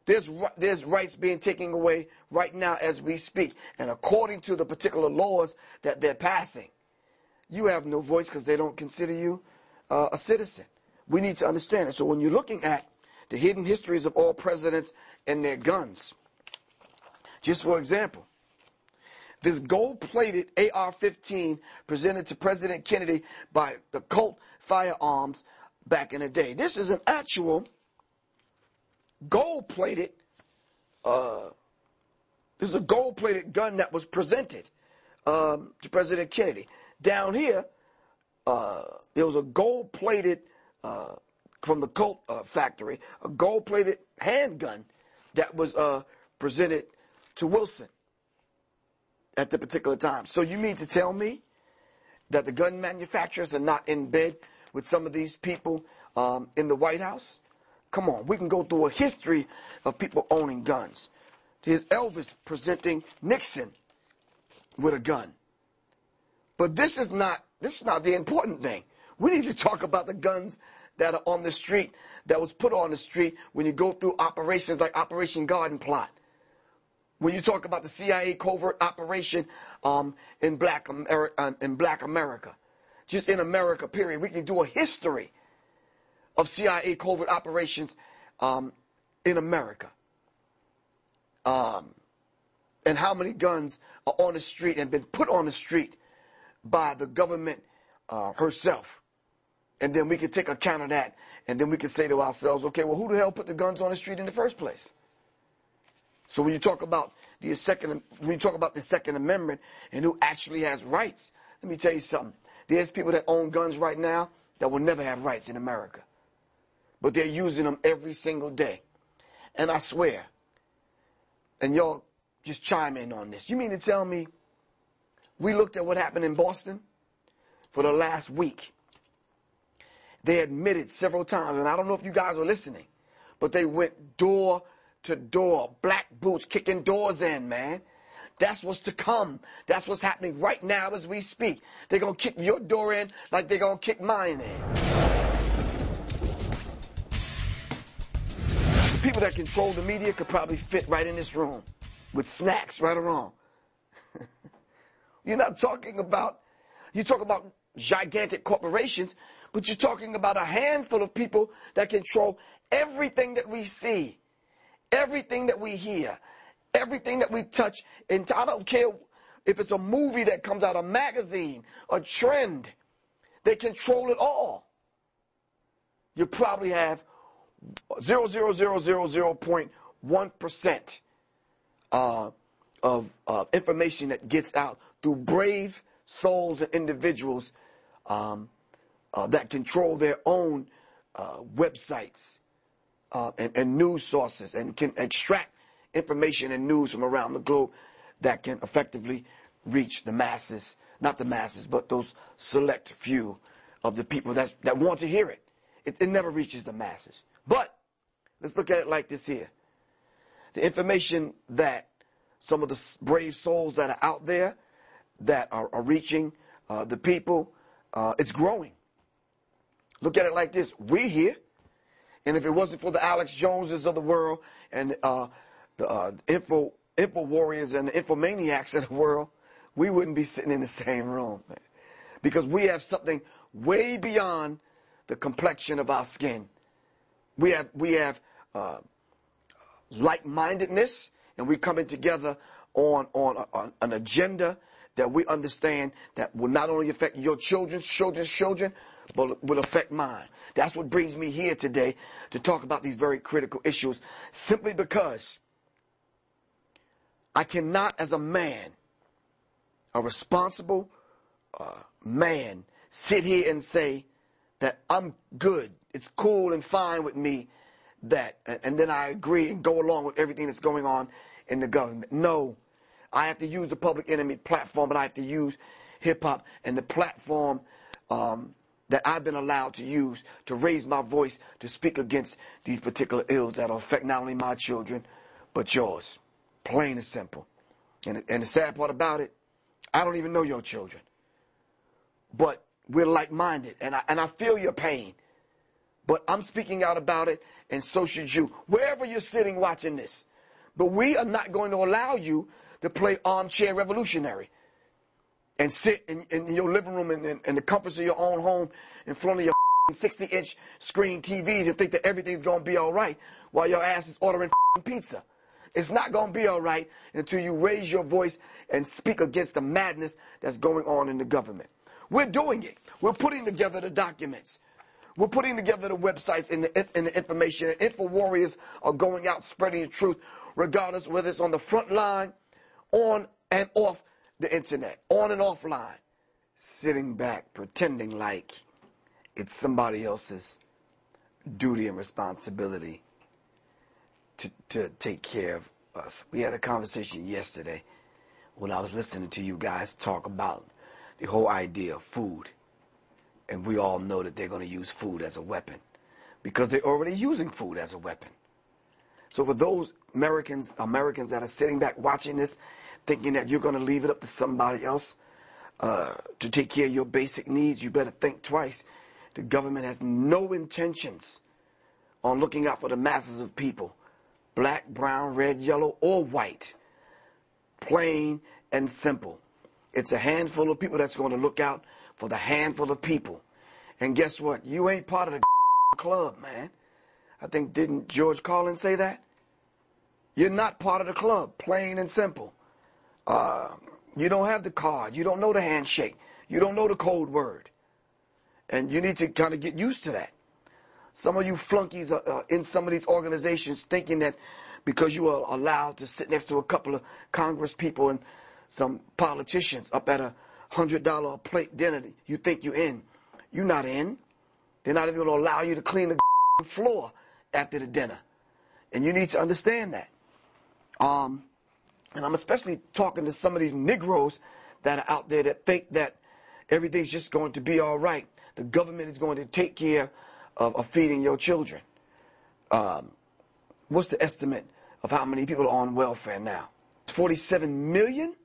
There's, there's rights being taken away right now as we speak. And according to the particular laws that they're passing, you have no voice because they don't consider you uh, a citizen. We need to understand it. So when you're looking at the hidden histories of all presidents and their guns, just for example, this gold-plated A R fifteen presented to President Kennedy by the Colt Firearms back in the day. This is an actual gold-plated, uh, this is a gold-plated gun that was presented um, to President Kennedy. Down here, uh, there was a gold-plated, uh, from the Colt uh, factory, a gold-plated handgun that was uh, presented to Wilson at the particular time. So you mean to tell me that the gun manufacturers are not in bed with some of these people um, in the White House? Come on, we can go through a history of people owning guns. Here's Elvis presenting Nixon with a gun. But this is not this is not the important thing. We need to talk about the guns that are on the street, that was put on the street when you go through operations like Operation Garden Plot. When you talk about the C I A covert operation um, in Black America, in Black America, just in America, period, we can do a history of C I A covert operations um, in America, um, and how many guns are on the street and been put on the street by the government uh, herself, and then we can take account of that, and then we can say to ourselves, okay, well, who the hell put the guns on the street in the first place? So when you talk about the second, when you talk about the Second Amendment and who actually has rights, let me tell you something. There's people that own guns right now that will never have rights in America, but they're using them every single day. And I swear, and y'all just chime in on this. You mean to tell me we looked at what happened in Boston for the last week? They admitted several times, and I don't know if you guys are listening, but they went door to door, black boots kicking doors in, man. That's what's to come. That's what's happening right now as we speak. They're going to kick your door in like they're going to kick mine in. The people that control the media could probably fit right in this room with snacks, right or wrong. You're not talking about, you're talking about gigantic corporations, but you're talking about a handful of people that control everything that we see, everything that we hear, everything that we touch. And I don't care if it's a movie that comes out, a magazine, a trend. They control it all. You probably have zero zero zero zero zero point one percent uh, of uh, information that gets out through brave souls and individuals um, uh, that control their own uh, websites uh, and, and news sources and can extract information and news from around the globe that can effectively reach the masses, not the masses, but those select few of the people that's, that want to hear it. it. It never reaches the masses. But let's look at it like this here. The information that some of the brave souls that are out there that are, are reaching uh, the people, uh, it's growing. Look at it like this. We're here. And if it wasn't for the Alex Joneses of the world and uh, the uh, info, info warriors and the infomaniacs of the world, we wouldn't be sitting in the same room. Man. Because we have something way beyond the complexion of our skin. We have, we have uh, like-mindedness, and we're coming together on, on, on an agenda that we understand that will not only affect your children's children's children, but will affect mine. That's what brings me here today to talk about these very critical issues, simply because I cannot, as a man, a responsible uh, man, sit here and say that I'm good, it's cool and fine with me, that, and, and then I agree and go along with everything that's going on in the government. No, I have to use the Public Enemy platform, but I have to use hip-hop and the platform um, that I've been allowed to use to raise my voice to speak against these particular ills that will affect not only my children, but yours. Plain and simple. And, and the sad part about it, I don't even know your children. But we're like-minded, and I, and I feel your pain. But I'm speaking out about it, and so should you, wherever you're sitting watching this. But we are not going to allow you to play armchair revolutionary and sit in, in your living room in, in, in the comforts of your own home in front of your sixty inch screen T Vs and think that everything's going to be all right while your ass is ordering pizza. It's not going to be all right until you raise your voice and speak against the madness that's going on in the government. We're doing it. We're putting together the documents. We're putting together the websites and the, and the information. And Info Warriors are going out spreading the truth, regardless whether it's on the front line, on and off the internet, on and offline, sitting back, pretending like it's somebody else's duty and responsibility to, to take care of us. We had a conversation yesterday when I was listening to you guys talk about the whole idea of food. And we all know that they're going to use food as a weapon because they're already using food as a weapon. So for those Americans, Americans that are sitting back watching this, thinking that you're going to leave it up to somebody else uh, to take care of your basic needs, you better think twice. The government has no intentions on looking out for the masses of people, black, brown, red, yellow, or white, plain and simple. It's a handful of people that's going to look out for the handful of people. And guess what? You ain't part of the club, man. I think, didn't George Carlin say that? You're not part of the club, plain and simple. Uh, you don't have the card. You don't know the handshake. You don't know the code word. And you need to kind of get used to that. Some of you flunkies are uh, in some of these organizations thinking that because you are allowed to sit next to a couple of Congress people and some politicians up at a one hundred dollars a plate dinner, you think you're in. You're not in. They're not even going to allow you to clean the floor after the dinner. And you need to understand that. Um, and I'm especially talking to some of these Negroes that are out there that think that everything's just going to be all right. The government is going to take care of, of feeding your children. Um, what's the estimate of how many people are on welfare now? It's forty-seven million?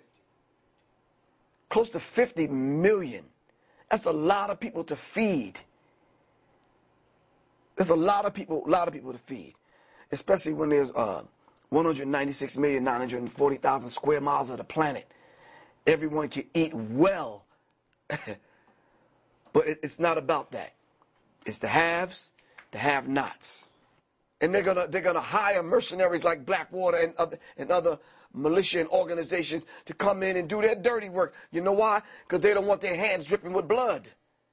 Close to fifty million. That's a lot of people to feed. There's a lot of people, a lot of people to feed, especially when there's uh, one hundred ninety-six million nine hundred forty thousand square miles of the planet. Everyone can eat well, but it, it's not about that. It's the haves, the have-nots, and they're gonna they're gonna hire mercenaries like Blackwater and other and other militia and organizations to come in and do their dirty work. You know why? Because they don't want their hands dripping with blood.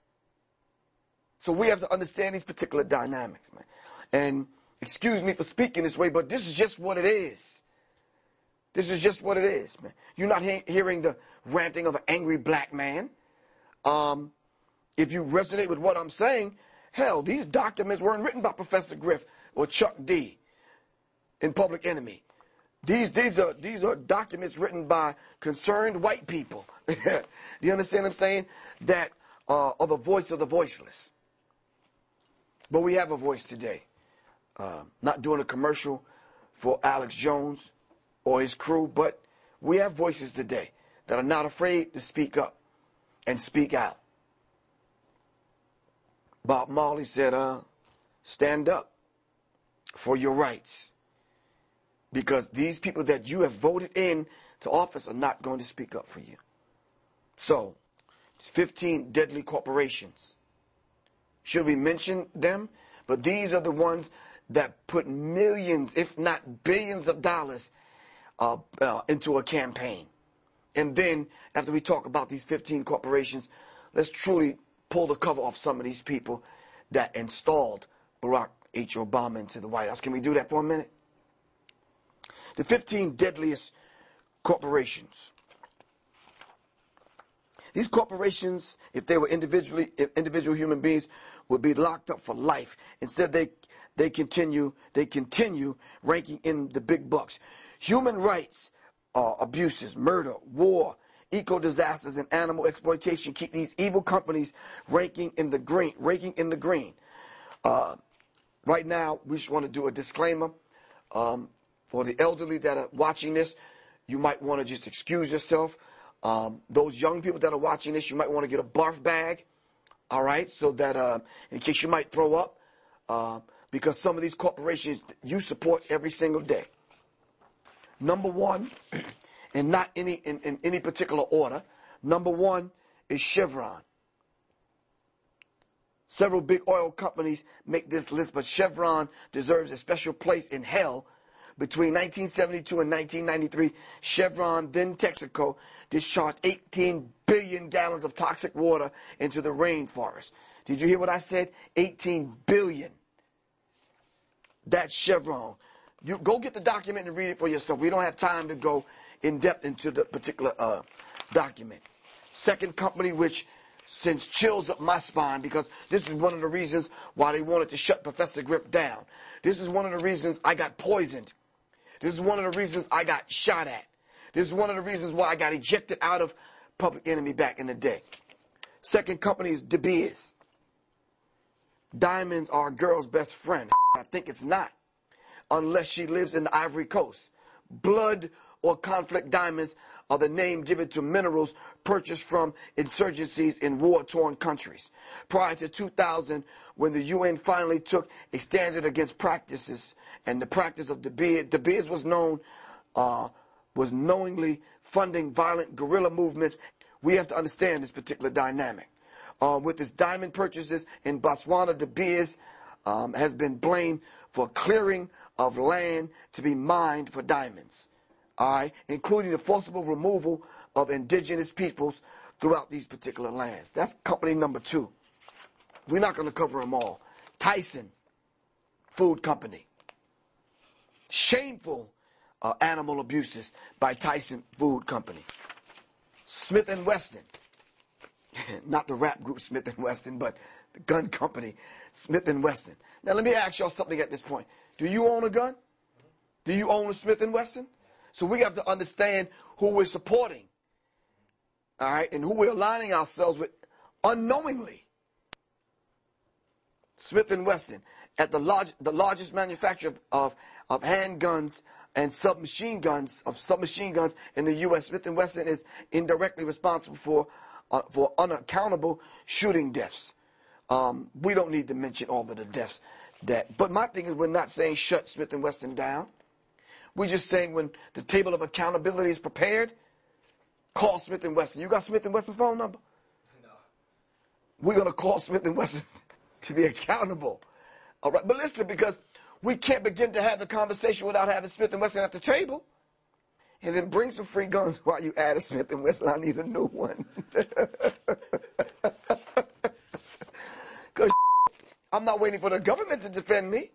So we have to understand these particular dynamics, man. And excuse me for speaking this way, but this is just what it is. This is just what it is, man. You're not he- hearing the ranting of an angry black man. Um, if you resonate with what I'm saying, hell, these documents weren't written by Professor Griff or Chuck D in Public Enemy. These, these are, these are documents written by concerned white people. Do you understand what I'm saying? That uh, are the voice of the voiceless. But we have a voice today. Uh, not doing a commercial for Alex Jones or his crew, but we have voices today that are not afraid to speak up and speak out. Bob Marley said, uh, stand up for your rights. Because these people that you have voted in to office are not going to speak up for you. So, fifteen deadly corporations. Should we mention them? But these are the ones that put millions, if not billions of dollars uh, uh, into a campaign. And then, after we talk about these fifteen corporations, let's truly pull the cover off some of these people that installed Barack H. Obama into the White House. Can we do that for a minute? The fifteen deadliest corporations. These corporations, if they were individually, if individual human beings, would be locked up for life. Instead, they they continue they continue ranking in the big bucks. Human rights uh, abuses, murder, war, eco disasters, and animal exploitation keep these evil companies ranking in the green. Ranking in the green. Uh, right now, we just want to do a disclaimer. Um, For the elderly that are watching this, you might want to just excuse yourself. Um, those young people that are watching this, you might want to get a barf bag, all right, so that uh, in case you might throw up, uh, because some of these corporations you support every single day. Number one, and not any in, in any particular order, number one is Chevron. Several big oil companies make this list, but Chevron deserves a special place in hell. Between nineteen seventy-two and nineteen ninety-three, Chevron, then Texaco, discharged eighteen billion gallons of toxic water into the rainforest. Did you hear what I said? eighteen billion. That's Chevron. You go get the document and read it for yourself. We don't have time to go in depth into the particular uh, document. Second company, which sends chills up my spine, because this is one of the reasons why they wanted to shut Professor Griff down. This is one of the reasons I got poisoned. This is one of the reasons I got shot at. This is one of the reasons why I got ejected out of Public Enemy back in the day. Second company is De Beers. Diamonds are a girl's best friend. I think it's not, unless she lives in the Ivory Coast. Blood or conflict diamonds are the name given to minerals purchased from insurgencies in war-torn countries. Prior to two thousand, when the U N finally took a standard against practices and the practice of De Beers, De Beers was known, uh, was knowingly funding violent guerrilla movements. We have to understand this particular dynamic. Uh, with its diamond purchases in Botswana, De Beers um, has been blamed for clearing of land to be mined for diamonds. All right, including the forcible removal of indigenous peoples throughout these particular lands. That's company number two. We're not going to cover them all. Tyson Food Company. Shameful uh, animal abuses by Tyson Food Company. Smith and Wesson. Not the rap group Smith and Wesson, but the gun company Smith and Wesson. Now let me ask y'all something at this point. Do you own a gun? Do you own a Smith and Wesson? So we have to understand who we're supporting, all right, and who we're aligning ourselves with unknowingly. Smith and Wesson, at the large, the largest manufacturer of, of, of handguns and submachine guns, of submachine guns in the U S, Smith and Wesson is indirectly responsible for uh, for unaccountable shooting deaths. Um, we don't need to mention all of the deaths that. But my thing is, we're not saying shut Smith and Wesson down. We're just saying when the table of accountability is prepared, call Smith and Wesson. You got Smith and Wesson's phone number? No. We're going to call Smith and Wesson to be accountable. All right. But listen, because we can't begin to have the conversation without having Smith and Wesson at the table. And then bring some free guns while you add a Smith and Wesson. I need a new one. Because I'm not waiting for the government to defend me.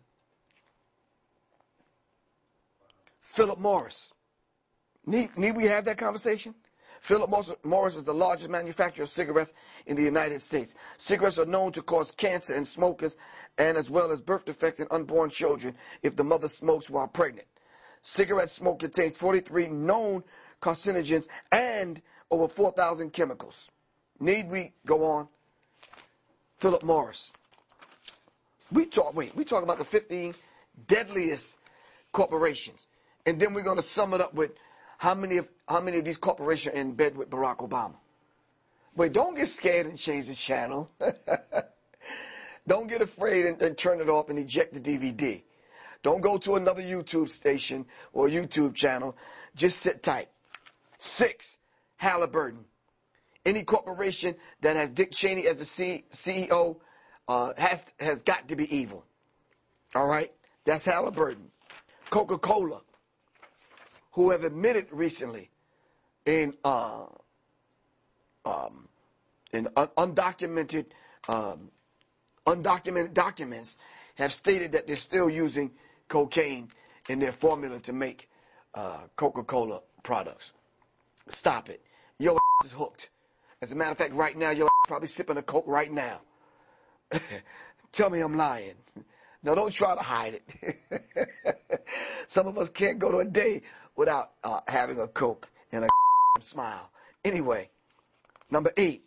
Philip Morris. Need, need we have that conversation? Philip Morris is the largest manufacturer of cigarettes in the United States. Cigarettes are known to cause cancer in smokers and as well as birth defects in unborn children if the mother smokes while pregnant. Cigarette smoke contains forty-three known carcinogens and over four thousand chemicals. Need we go on? Philip Morris. We talk, wait, we talk about the fifteen deadliest corporations. And then we're going to sum it up with how many of how many of these corporations are in bed with Barack Obama. Wait, don't get scared and change the channel. Don't get afraid and, and turn it off and eject the D V D. Don't go to another YouTube station or YouTube channel. Just sit tight. Six, Halliburton. Any corporation that has Dick Cheney as a C E O uh, has has got to be evil. All right? That's Halliburton. Coca-Cola, who have admitted recently in uh, um, in un- undocumented um, undocumented documents, have stated that they're still using cocaine in their formula to make uh, Coca-Cola products. Stop it. Your ass is hooked. As a matter of fact, right now, your ass is probably sipping a Coke right now. Tell me I'm lying. No, don't try to hide it. Some of us can't go to a day without uh, having a Coke and a smile. Anyway, number eight.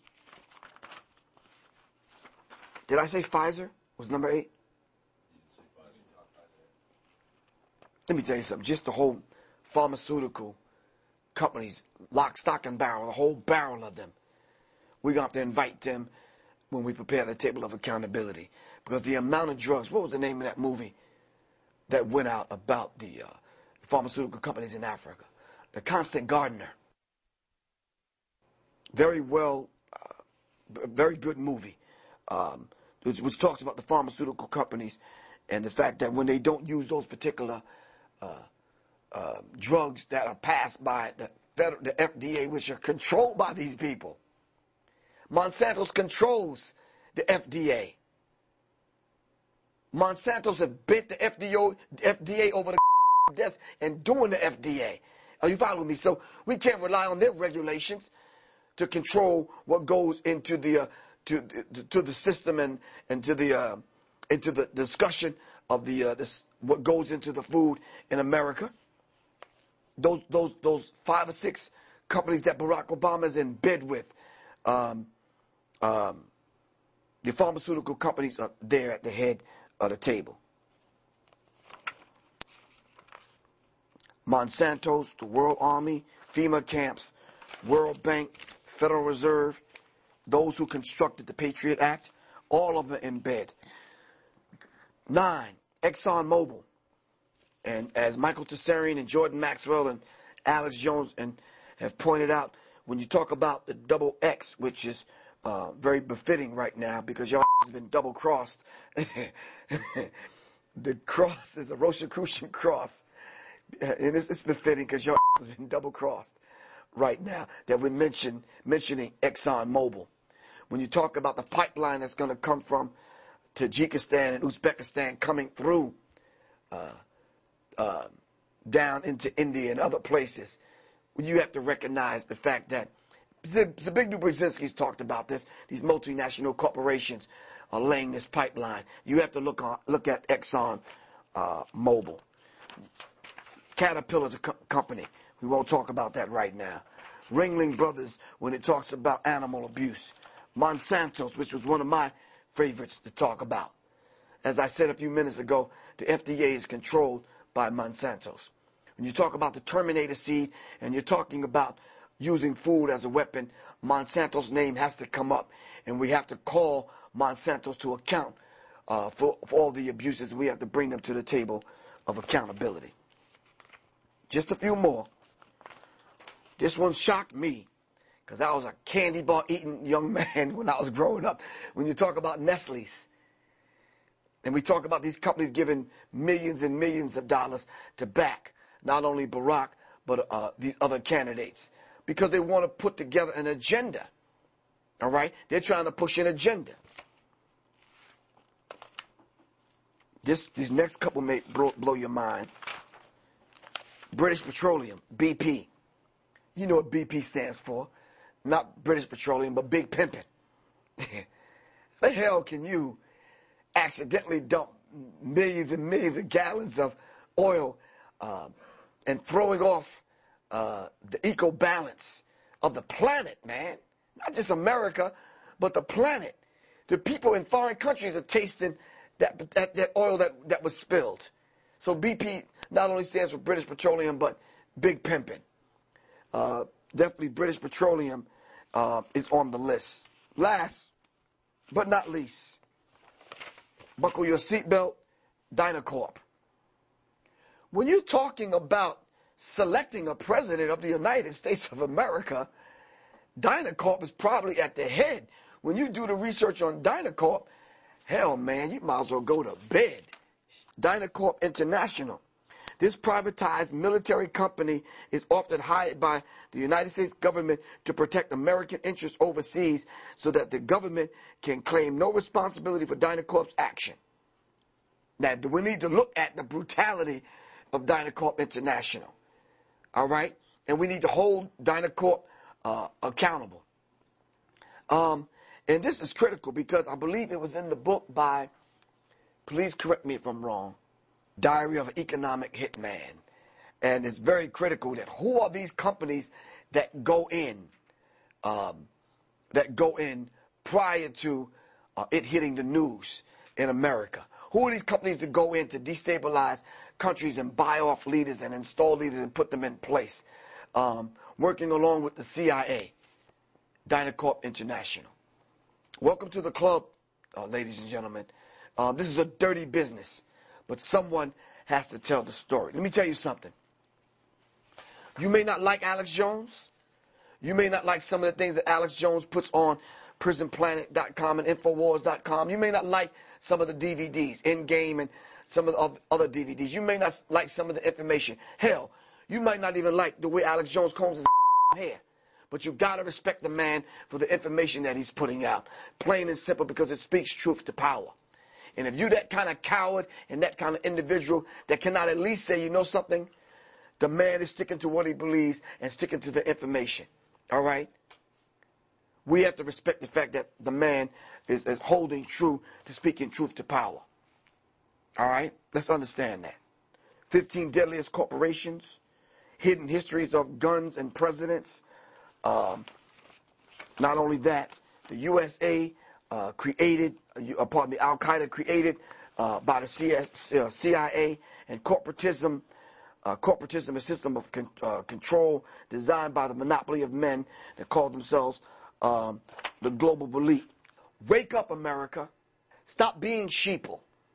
Did I say Pfizer was number eight? Let me tell you something. Just the whole pharmaceutical companies, lock, stock, and barrel, the whole barrel of them. We're going to have to invite them when we prepare the table of accountability. Because the amount of drugs, what was the name of that movie that went out about the uh, pharmaceutical companies in Africa? The Constant Gardener. Very well, uh, very good movie, um, which, which talks about the pharmaceutical companies and the fact that when they don't use those particular uh, uh, drugs that are passed by the, federal, the F D A, which are controlled by these people. Monsanto's controls the F D A. Monsanto's have bent the F D A over the desk and doing the F D A. Are you following me? So we can't rely on their regulations to control what goes into the uh, to to the system and and to the uh, into the discussion of the uh, this what goes into the food in America. Those those those five or six companies that Barack Obama is in bed with, um, um, the pharmaceutical companies are there at the head of the table. Monsanto's, the World Army, FEMA camps, World Bank, Federal Reserve, those who constructed the Patriot Act, all of them in bed. Nine, ExxonMobil. And as Michael Tessarian and Jordan Maxwell and Alex Jones and have pointed out, when you talk about the double X, which is uh, very befitting right now because y'all has been double crossed. The cross is a Rosicrucian cross. And it's, it's befitting because y'all has been double crossed right now that we mention mentioning ExxonMobil. When you talk about the pipeline that's going to come from Tajikistan and Uzbekistan coming through uh, uh, down into India and other places, you have to recognize the fact that Zbigniew Brzezinski's talked about this. These multinational corporations are laying this pipeline. You have to look on look at Exxon uh, Mobil. Caterpillar's a co- company. We won't talk about that right now. Ringling Brothers, when it talks about animal abuse. Monsanto's, which was one of my favorites to talk about. As I said a few minutes ago, the F D A is controlled by Monsanto's. When you talk about the Terminator seed and you're talking about using food as a weapon, Monsanto's name has to come up. And we have to call Monsanto's to account uh, for, for all the abuses. We have to bring them to the table of accountability. Just a few more. This one shocked me because I was a candy bar eating young man when I was growing up. When you talk about Nestle's, and we talk about these companies giving millions and millions of dollars to back not only Barack, but uh, these other candidates, because they want to put together an agenda. All right? They're trying to push an agenda. This, these next couple may blow, blow your mind. British Petroleum, B P. You know what B P stands for. Not British Petroleum, but Big Pimpin'. The hell can you accidentally dump millions and millions of gallons of oil uh, and throwing off uh, the eco balance of the planet, man? Not just America, but the planet. The people in foreign countries are tasting that that, that oil that, that was spilled. So B P not only stands for British Petroleum, but Big Pimpin'. Uh, definitely British Petroleum uh, is on the list. Last but not least, buckle your seatbelt, Dynacorp. When you're talking about selecting a president of the United States of America, Dynacorp is probably at the head. When you do the research on Dynacorp, hell, man, you might as well go to bed. Dynacorp International. This privatized military company is often hired by the United States government to protect American interests overseas so that the government can claim no responsibility for Dynacorp's action. Now, we need to look at the brutality of Dynacorp International. All right? And we need to hold Dynacorp uh, accountable. Um, and this is critical because I believe it was in the book by, please correct me if I'm wrong, Diary of an Economic Hitman. And it's very critical that who are these companies that go in, um, that go in prior to uh, it hitting the news in America? Who are these companies that go in to destabilize countries and buy off leaders and install leaders and put them in place? Um, working along with the C I A, Dynacorp International. Welcome to the club, uh, ladies and gentlemen. Um, this is a dirty business, but someone has to tell the story. Let me tell you something. You may not like Alex Jones. You may not like some of the things that Alex Jones puts on prison planet dot com and infowars dot com. You may not like some of the D V Ds, Endgame and some of the other D V Ds. You may not like some of the information. Hell, you might not even like the way Alex Jones combs his hair. But you got to respect the man for the information that he's putting out. Plain and simple, because it speaks truth to power. And if you're that kind of coward and that kind of individual that cannot at least say, you know something, the man is sticking to what he believes and sticking to the information. All right? We have to respect the fact that the man is, is holding true to speaking truth to power. All right? Let's understand that. fifteen deadliest corporations, hidden histories of guns and presidents. Um, not only that, the U S A uh, created, uh, pardon me, Al-Qaeda created uh, by the C I A, and corporatism, uh, corporatism, a system of con uh, control designed by the monopoly of men that call themselves um, the global elite. Wake up, America. Stop being sheeple.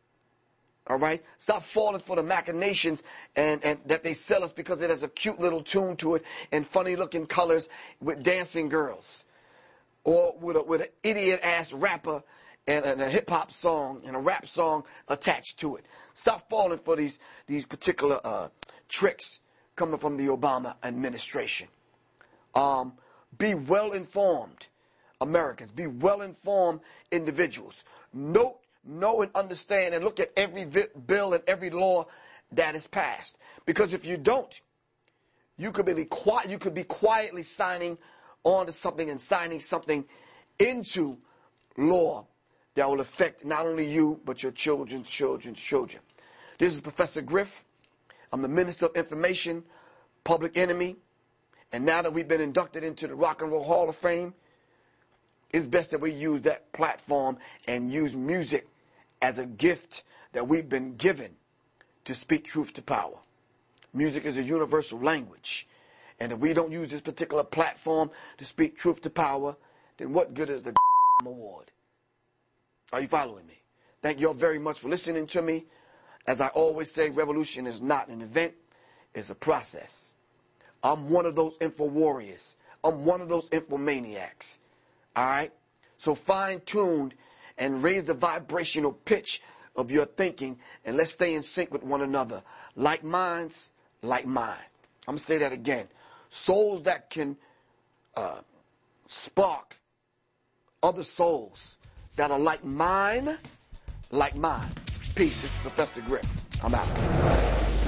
All right? Stop falling for the machinations and, and that they sell us because it has a cute little tune to it and funny-looking colors with dancing girls. Or with, a, with an idiot-ass rapper and, and a hip-hop song and a rap song attached to it. Stop falling for these, these particular uh, tricks coming from the Obama administration. Um, be well-informed, Americans. Be well-informed individuals. Note Know and understand and look at every bill and every law that is passed. Because if you don't, you could be quiet, you could be quietly signing on to something and signing something into law that will affect not only you, but your children's children's children. This is Professor Griff. I'm the Minister of Information, Public Enemy. And now that we've been inducted into the Rock and Roll Hall of Fame, it's best that we use that platform and use music as a gift that we've been given to speak truth to power. Music is a universal language. And if we don't use this particular platform to speak truth to power, then what good is the award? Are you following me? Thank you all very much for listening to me. As I always say, revolution is not an event, it's a process. I'm one of those info warriors. I'm one of those infomaniacs. All right? So fine-tuned and raise the vibrational pitch of your thinking, and let's stay in sync with one another. Like minds, like mine. I'm going to say that again. Souls that can uh, spark other souls that are like mine, like mine. Peace. This is Professor Griff. I'm out.